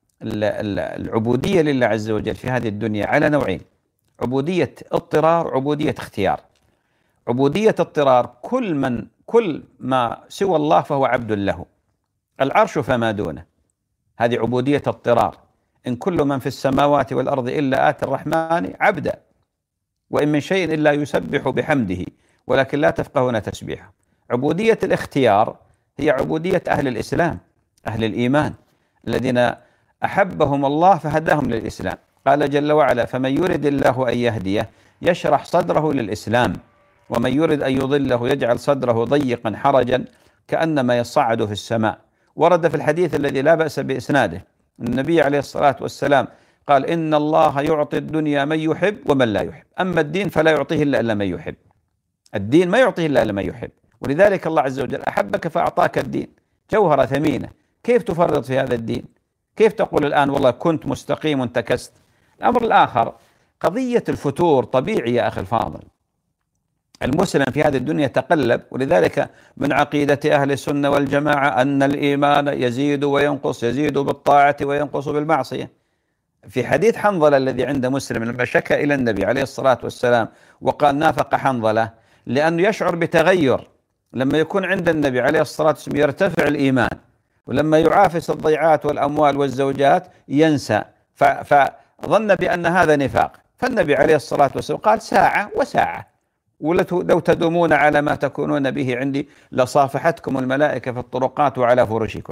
العبودية لله عز وجل في هذه الدنيا على نوعين: عبودية اضطرار، عبودية اختيار. عبودية اضطرار: كل ما سوى الله فهو عبد له، العرش فما دونه، هذه عبودية اضطرار. إن كل من في السماوات والأرض إلا آتي الرحمن عبدا، وإن من شيء إلا يسبح بحمده ولكن لا تفقهون تسبيحه. عبودية الاختيار هي عبودية أهل الإسلام، أهل الإيمان، الذين أحبهم الله فهداهم للإسلام. قال جل وعلا: فمن يرد الله أن يهديه يشرح صدره للإسلام، ومن يرد أن يضله يجعل صدره ضيقا حرجا كأنما يصعد في السماء. ورد في الحديث الذي لا بأس بإسناده النبي عليه الصلاة والسلام قال: إن الله يعطي الدنيا من يحب ومن لا يحب، أما الدين فلا يعطيه إلا من يحب. الدين ما يعطيه إلا من يحب، ولذلك الله عز وجل أحبك فأعطاك الدين، جوهرة ثمينة. كيف تفرط في هذا الدين؟ كيف تقول الآن والله كنت مستقيم وانتكست؟ الأمر الآخر قضية الفتور طبيعي يا أخي الفاضل. المسلم في هذه الدنيا يتقلب، ولذلك من عقيدة أهل السنة والجماعة أن الإيمان يزيد وينقص، يزيد بالطاعة وينقص بالمعصية. في حديث حنظلة الذي عند مسلم لما شكى إلى النبي عليه الصلاة والسلام وقال: نافق حنظلة، لأنه يشعر بتغير لما يكون عند النبي عليه الصلاة والسلام يرتفع الإيمان، ولما يعافس الضيعات والأموال والزوجات ينسى، فظن بأن هذا نفاق. فالنبي عليه الصلاة والسلام قال: ساعة وساعة، ولو تدومون على ما تكونون به عندي لصافحتكم الملائكة في الطرقات وعلى فرشكم.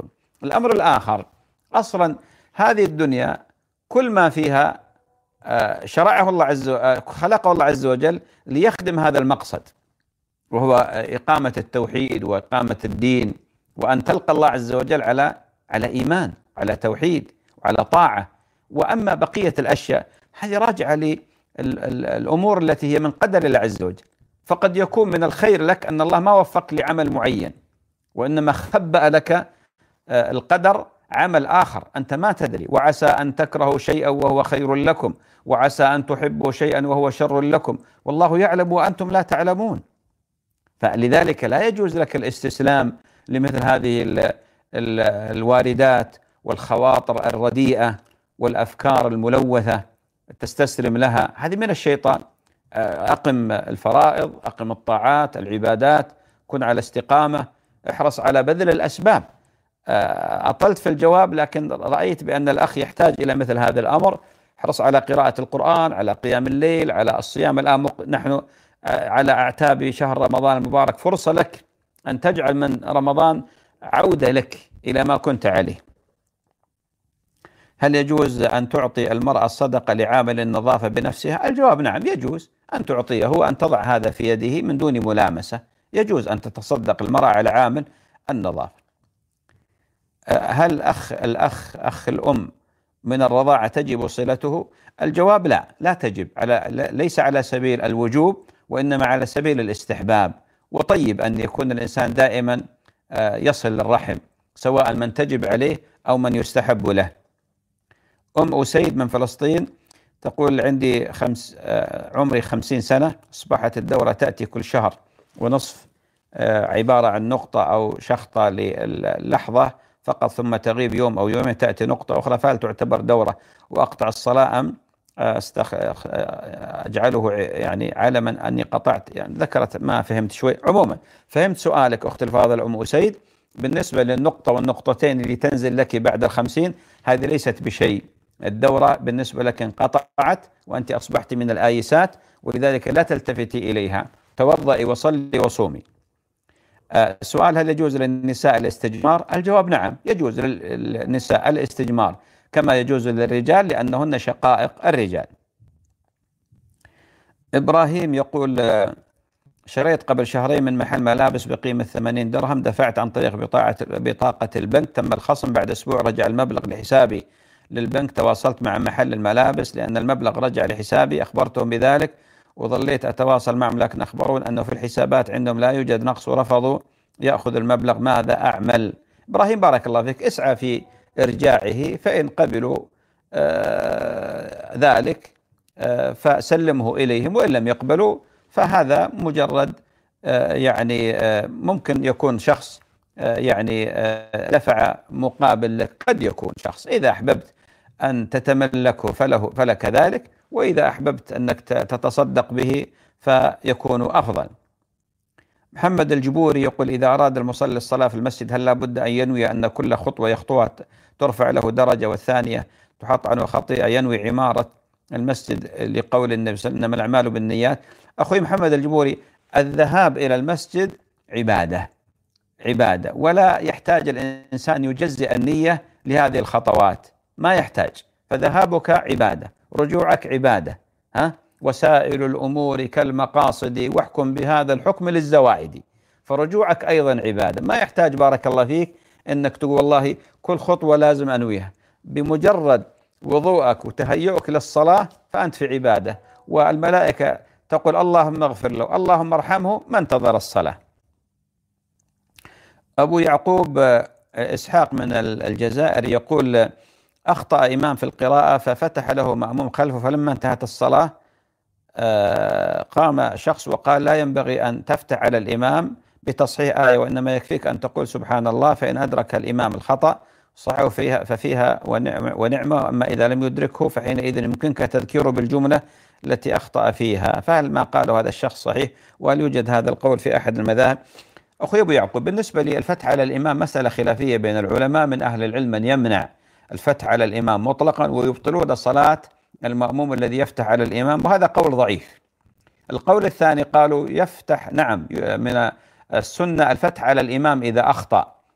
الأمر الآخر، أصلا هذه الدنيا كل ما فيها شرعه الله خلقه الله عز وجل ليخدم هذا المقصد، وهو إقامة التوحيد وإقامة الدين، وأن تلقى الله عز وجل على إيمان، على توحيد وعلى طاعة. وأما بقية الأشياء هذه راجعة للأمور التي هي من قدر الله عز وجل. فقد يكون من الخير لك أن الله ما وفق لعمل معين، وإنما خبأ لك القدر عمل آخر أنت ما تدري. وعسى أن تكرهوا شيئا وهو خير لكم، وعسى أن تحبوا شيئا وهو شر لكم، والله يعلم وأنتم لا تعلمون. فلذلك لا يجوز لك الاستسلام لمثل هذه الواردات والخواطر الرديئة والأفكار الملوثة، تستسلم لها، هذه من الشيطان. أقم الفرائض، أقم الطاعات، العبادات، كن على استقامة، احرص على بذل الأسباب. أطلت في الجواب، لكن رأيت بأن الأخ يحتاج إلى مثل هذا الأمر. احرص على قراءة القرآن، على قيام الليل، على الصيام. الآن نحن على أعتاب شهر رمضان المبارك، فرصة لك أن تجعل من رمضان عودة لك إلى ما كنت عليه. هل يجوز أن تعطي المرأة الصدقة لعامل النظافة بنفسها؟ الجواب نعم، يجوز أن تعطيه وأن تضع هذا في يده من دون ملامسة. يجوز أن تتصدق المرأة على عامل النظافة. هل أخ الأم من الرضاعة تجب صلته؟ الجواب لا تجب، ليس على سبيل الوجوب، وإنما على سبيل الاستحباب. وطيب أن يكون الإنسان دائما يصل الرحم، سواء من تجب عليه أو من يستحب له. أم أسيد من فلسطين تقول: عمري 50 سنة، أصبحت الدورة تأتي كل شهر ونصف، عبارة عن نقطة أو شخطة للحظة فقط، ثم تغيب يوم أو يومين تأتي نقطة أخرى، فهل تعتبر دورة؟ وأقطع الصلاة أم أجعله يعني علما أني قطعت؟ يعني ذكرت ما فهمت شوي. عموما فهمت سؤالك أختي الفاضلة أم أسيد. بالنسبة للنقطة والنقطتين اللي تنزل لك بعد 50، هذه ليست بشيء. الدورة بالنسبة لك انقطعت وأنت أصبحت من الآيسات، ولذلك لا تلتفتي إليها. توضئي وصلي وصومي. سؤال: هل يجوز للنساء الاستجمار؟ الجواب نعم، يجوز للنساء الاستجمار كما يجوز للرجال، لأنهن شقائق الرجال. إبراهيم يقول: شريت قبل شهرين من محل ملابس بقيمة 80 درهم، دفعت عن طريق بطاقة البنك، تم الخصم، بعد أسبوع رجع المبلغ لحسابي للبنك. تواصلت مع محل الملابس لأن المبلغ رجع لحسابي، أخبرتهم بذلك وظليت أتواصل معهم، لكن أخبرون أنه في الحسابات عندهم لا يوجد نقص ورفضوا يأخذ المبلغ. ماذا أعمل؟ إبراهيم بارك الله فيك، اسعى في إرجاعه، فإن قبلوا ذلك فسلمه إليهم، وإن لم يقبلوا فهذا مجرد يعني ممكن يكون شخص يعني دفع مقابل لك، قد يكون شخص إذا أحببت أن تتملكه فلك ذلك، وإذا أحببت أنك تتصدق به فيكون أفضل. محمد الجبوري يقول: إذا أراد المصلي الصلاة في المسجد، هل لا بد أن ينوي أن كل خطوة يخطوها ترفع له درجة، والثانية تحط عنه خطيئة؟ ينوي عمارة المسجد لقول النبي صلى الله عليه وسلم: إنما الأعمال بالنيات. أخوي محمد الجبوري، الذهاب إلى المسجد عبادة، ولا يحتاج الإنسان يجزئ النية لهذه الخطوات، ما يحتاج. فذهابك عبادة، رجوعك عبادة. وسائل الأمور كالمقاصد، واحكم بهذا الحكم للزوائد. فرجوعك أيضا عبادة، ما يحتاج بارك الله فيك أنك تقول والله كل خطوة لازم أنويها. بمجرد وضوءك وتهيئك للصلاة فأنت في عبادة، والملائكة تقول اللهم اغفر له، اللهم ارحمه، ما انتظر الصلاة. أبو يعقوب إسحاق من الجزائر يقول: أخطأ إمام في القراءة ففتح له مأموم خلفه، فلما انتهت الصلاة قام شخص وقال: لا ينبغي أن تفتح على الإمام بتصحيح آية، وإنما يكفيك أن تقول سبحان الله، فإن أدرك الإمام الخطأ صحه ففيها ونعمة، أما إذا لم يدركه فحينئذ يمكنك تذكيره بالجملة التي أخطأ فيها. فهل ما قاله هذا الشخص صحيح؟ وهل يوجد هذا القول في أحد المذاهب؟ أخوي أبو يعقوب، بالنسبة للفتح على الإمام مسألة خلافية بين العلماء، من أهل العلم من يمنع الفتح على الإمام مطلقا ويبطلون صلاة المأموم الذي يفتح على الإمام، وهذا قول ضعيف. القول الثاني قالوا يفتح، نعم، من السنة الفتح على الإمام إذا أخطأ،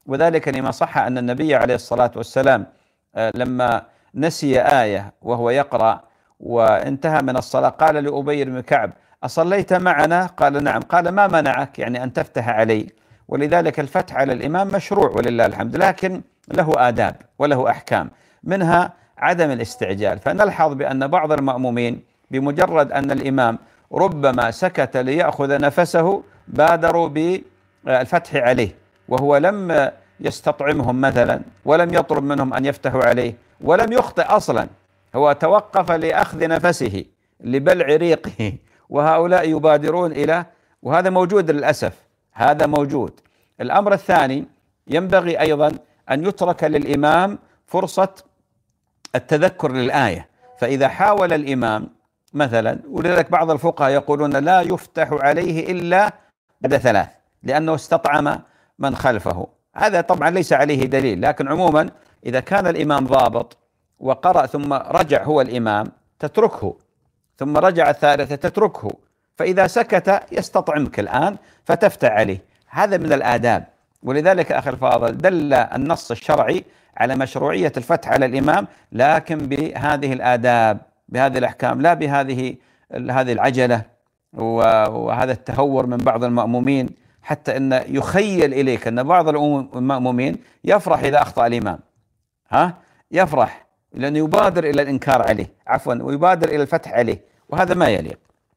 وذلك لما صح أن النبي عليه الصلاة والسلام لما نسي آية وهو يقرأ وانتهى من الصلاة قال لأبي بن كعب: أصليت معنا؟ قال: نعم. قال: ما منعك يعني أن تفتح علي؟ ولذلك الفتح على الإمام مشروع ولله الحمد، لكن له آداب وله أحكام، منها عدم الاستعجال. فنلحظ بأن بعض المأمومين بمجرد أن الإمام ربما سكت ليأخذ نفسه بادروا بالفتح عليه، وهو لم يستطعمهم مثلا ولم يطلب منهم أن يفتحوا عليه ولم يخطئ أصلا، هو توقف لأخذ نفسه لبلع ريقه، وهؤلاء يبادرون إلى، وهذا موجود للأسف، هذا موجود. الأمر الثاني، ينبغي أيضا أن يترك للإمام فرصة التذكر للآية، فإذا حاول الإمام مثلا، ولذلك بعض الفقهاء يقولون لا يفتح عليه إلا بعد 3 لأنه استطعم من خلفه، هذا طبعا ليس عليه دليل، لكن عموما إذا كان الإمام ضابط وقرأ ثم رجع هو الإمام تتركه، ثم رجع الثالثة تتركه، فإذا سكت يستطعمك الآن فتفتح عليه، هذا من الآداب. ولذلك أخي الفاضل دل النص الشرعي على مشروعية الفتح على الإمام، لكن بهذه الآداب، بهذه الأحكام، لا بهذه العجلة وهذا التهور من بعض المأمومين، حتى أن يخيل إليك أن بعض المأمومين يفرح إذا أخطأ الإمام، يفرح لأنه يبادر إلى الإنكار عليه، ويبادر إلى الفتح عليه، وهذا ما يليق.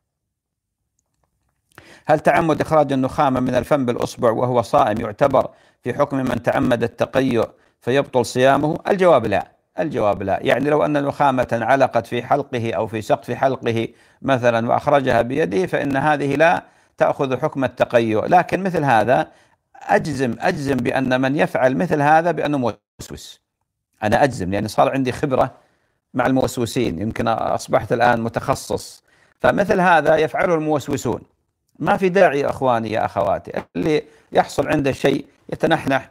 هل تعمد إخراج النخامة من الفم بالأصبع وهو صائم يعتبر في حكم من تعمد التقيؤ فيبطل صيامه؟ الجواب لا، الجواب لا. يعني لو أن النخامة علقت في حلقه أو في سقف حلقه مثلا وأخرجها بيده فإن هذه لا تأخذ حكم التقيؤ، لكن مثل هذا أجزم بأن من يفعل مثل هذا بأنه موسوس، أنا أجزم لأن صار عندي خبرة مع الموسوسين، يمكن أصبحت الآن متخصص، فمثل هذا يفعله الموسوسون، ما في داعي يا أخواني يا أخواتي، اللي يحصل عنده شيء يتنحنح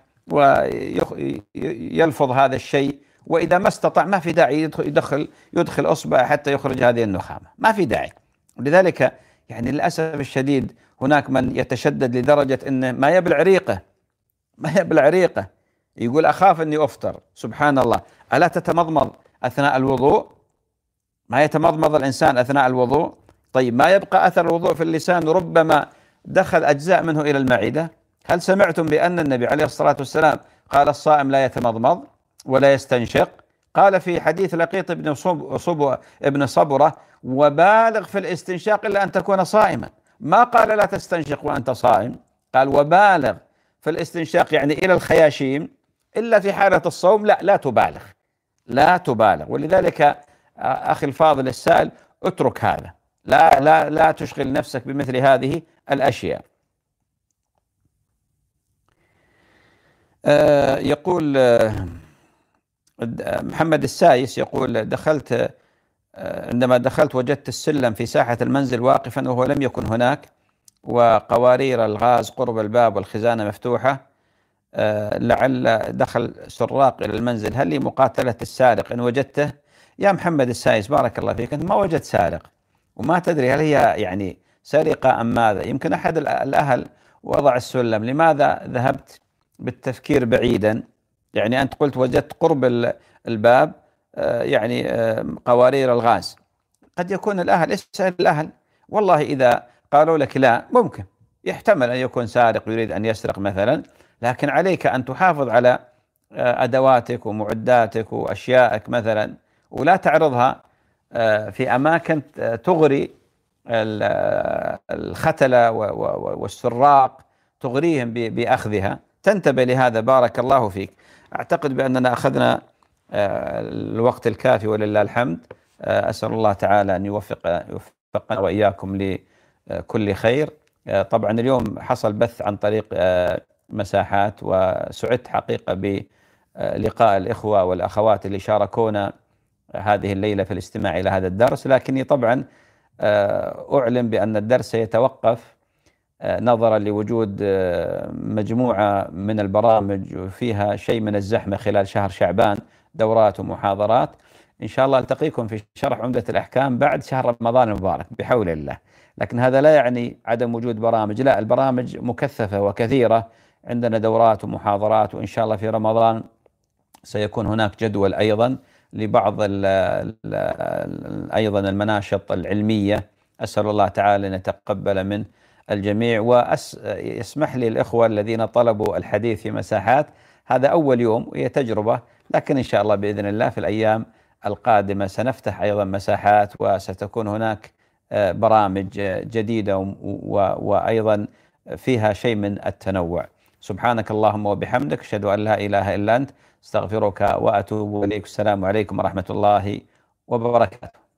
ويلفظ هذا الشيء، وإذا ما استطاع ما في داعي يدخل أصبع حتى يخرج هذه النخامة، ما في داعي. لذلك يعني للأسف الشديد هناك من يتشدد لدرجة أنه ما يبلع ريقه، يقول أخاف أني أفطر. سبحان الله، ألا تتمضمض أثناء الوضوء؟ ما يتمضمض الإنسان أثناء الوضوء؟ طيب ما يبقى أثر الوضوء في اللسان، ربما دخل أجزاء منه إلى المعدة. هل سمعتم بأن النبي عليه الصلاة والسلام قال الصائم لا يتمضمض ولا يستنشق؟ قال في حديث لقيط ابن صبرة: وبالغ في الاستنشاق إلا أن تكون صائما. ما قال لا تستنشق وأنت صائم، قال وبالغ في الاستنشاق يعني إلى الخياشيم، إلا في حالة الصوم لا تبالغ. ولذلك أخي الفاضل السائل اترك هذا، لا تشغل نفسك بمثل هذه الأشياء. يقول محمد السايس، يقول عندما دخلت وجدت السلم في ساحة المنزل واقفا وهو لم يكن هناك، وقوارير الغاز قرب الباب والخزانة مفتوحة، لعل دخل سراق إلى المنزل، هل لي مقاتلة السارق إن وجدته؟ يا محمد السايس بارك الله فيك، أنت ما وجدت سارق وما تدري هل هي يعني سرقة أم ماذا، يمكن أحد الأهل وضع السلم، لماذا ذهبت بالتفكير بعيدا؟ يعني أنت قلت وجدت قرب الباب يعني قوارير الغاز، قد يكون الأهل، اسأل الأهل، والله إذا قالوا لك لا ممكن يحتمل أن يكون سارق يريد أن يسرق مثلا، لكن عليك أن تحافظ على أدواتك ومعداتك وأشيائك مثلا، ولا تعرضها في أماكن تغري الختلة والسراق، تغريهم بأخذها، تنتبه لهذا. بارك الله فيك. أعتقد بأننا أخذنا الوقت الكافي ولله الحمد. أسأل الله تعالى أن يوفقنا وإياكم لكل خير. طبعا اليوم حصل بث عن طريق مساحات، وسعدت حقيقة بلقاء الإخوة والأخوات اللي شاركونا هذه الليلة في الاستماع إلى هذا الدرس، لكني طبعا أعلم بأن الدرس سيتوقف نظرا لوجود مجموعة من البرامج فيها شيء من الزحمة خلال شهر شعبان، دورات ومحاضرات. إن شاء الله ألتقيكم في شرح عمدة الأحكام بعد شهر رمضان المبارك بحول الله، لكن هذا لا يعني عدم وجود برامج، لا، البرامج مكثفة وكثيرة عندنا دورات ومحاضرات، وإن شاء الله في رمضان سيكون هناك جدول أيضا لبعض أيضا المناشط العلمية. أسأل الله تعالى أن يتقبل من الجميع، ويسمح لي الإخوة الذين طلبوا الحديث في مساحات، هذا أول يوم وهي تجربة، لكن إن شاء الله بإذن الله في الأيام القادمة سنفتح أيضا مساحات، وستكون هناك برامج جديدة وأيضا فيها شيء من التنوع. سبحانك اللهم وبحمدك، أشهد أن لا إله إلا أنت، استغفرك وأتوب إليك. السلام عليكم ورحمة الله وبركاته.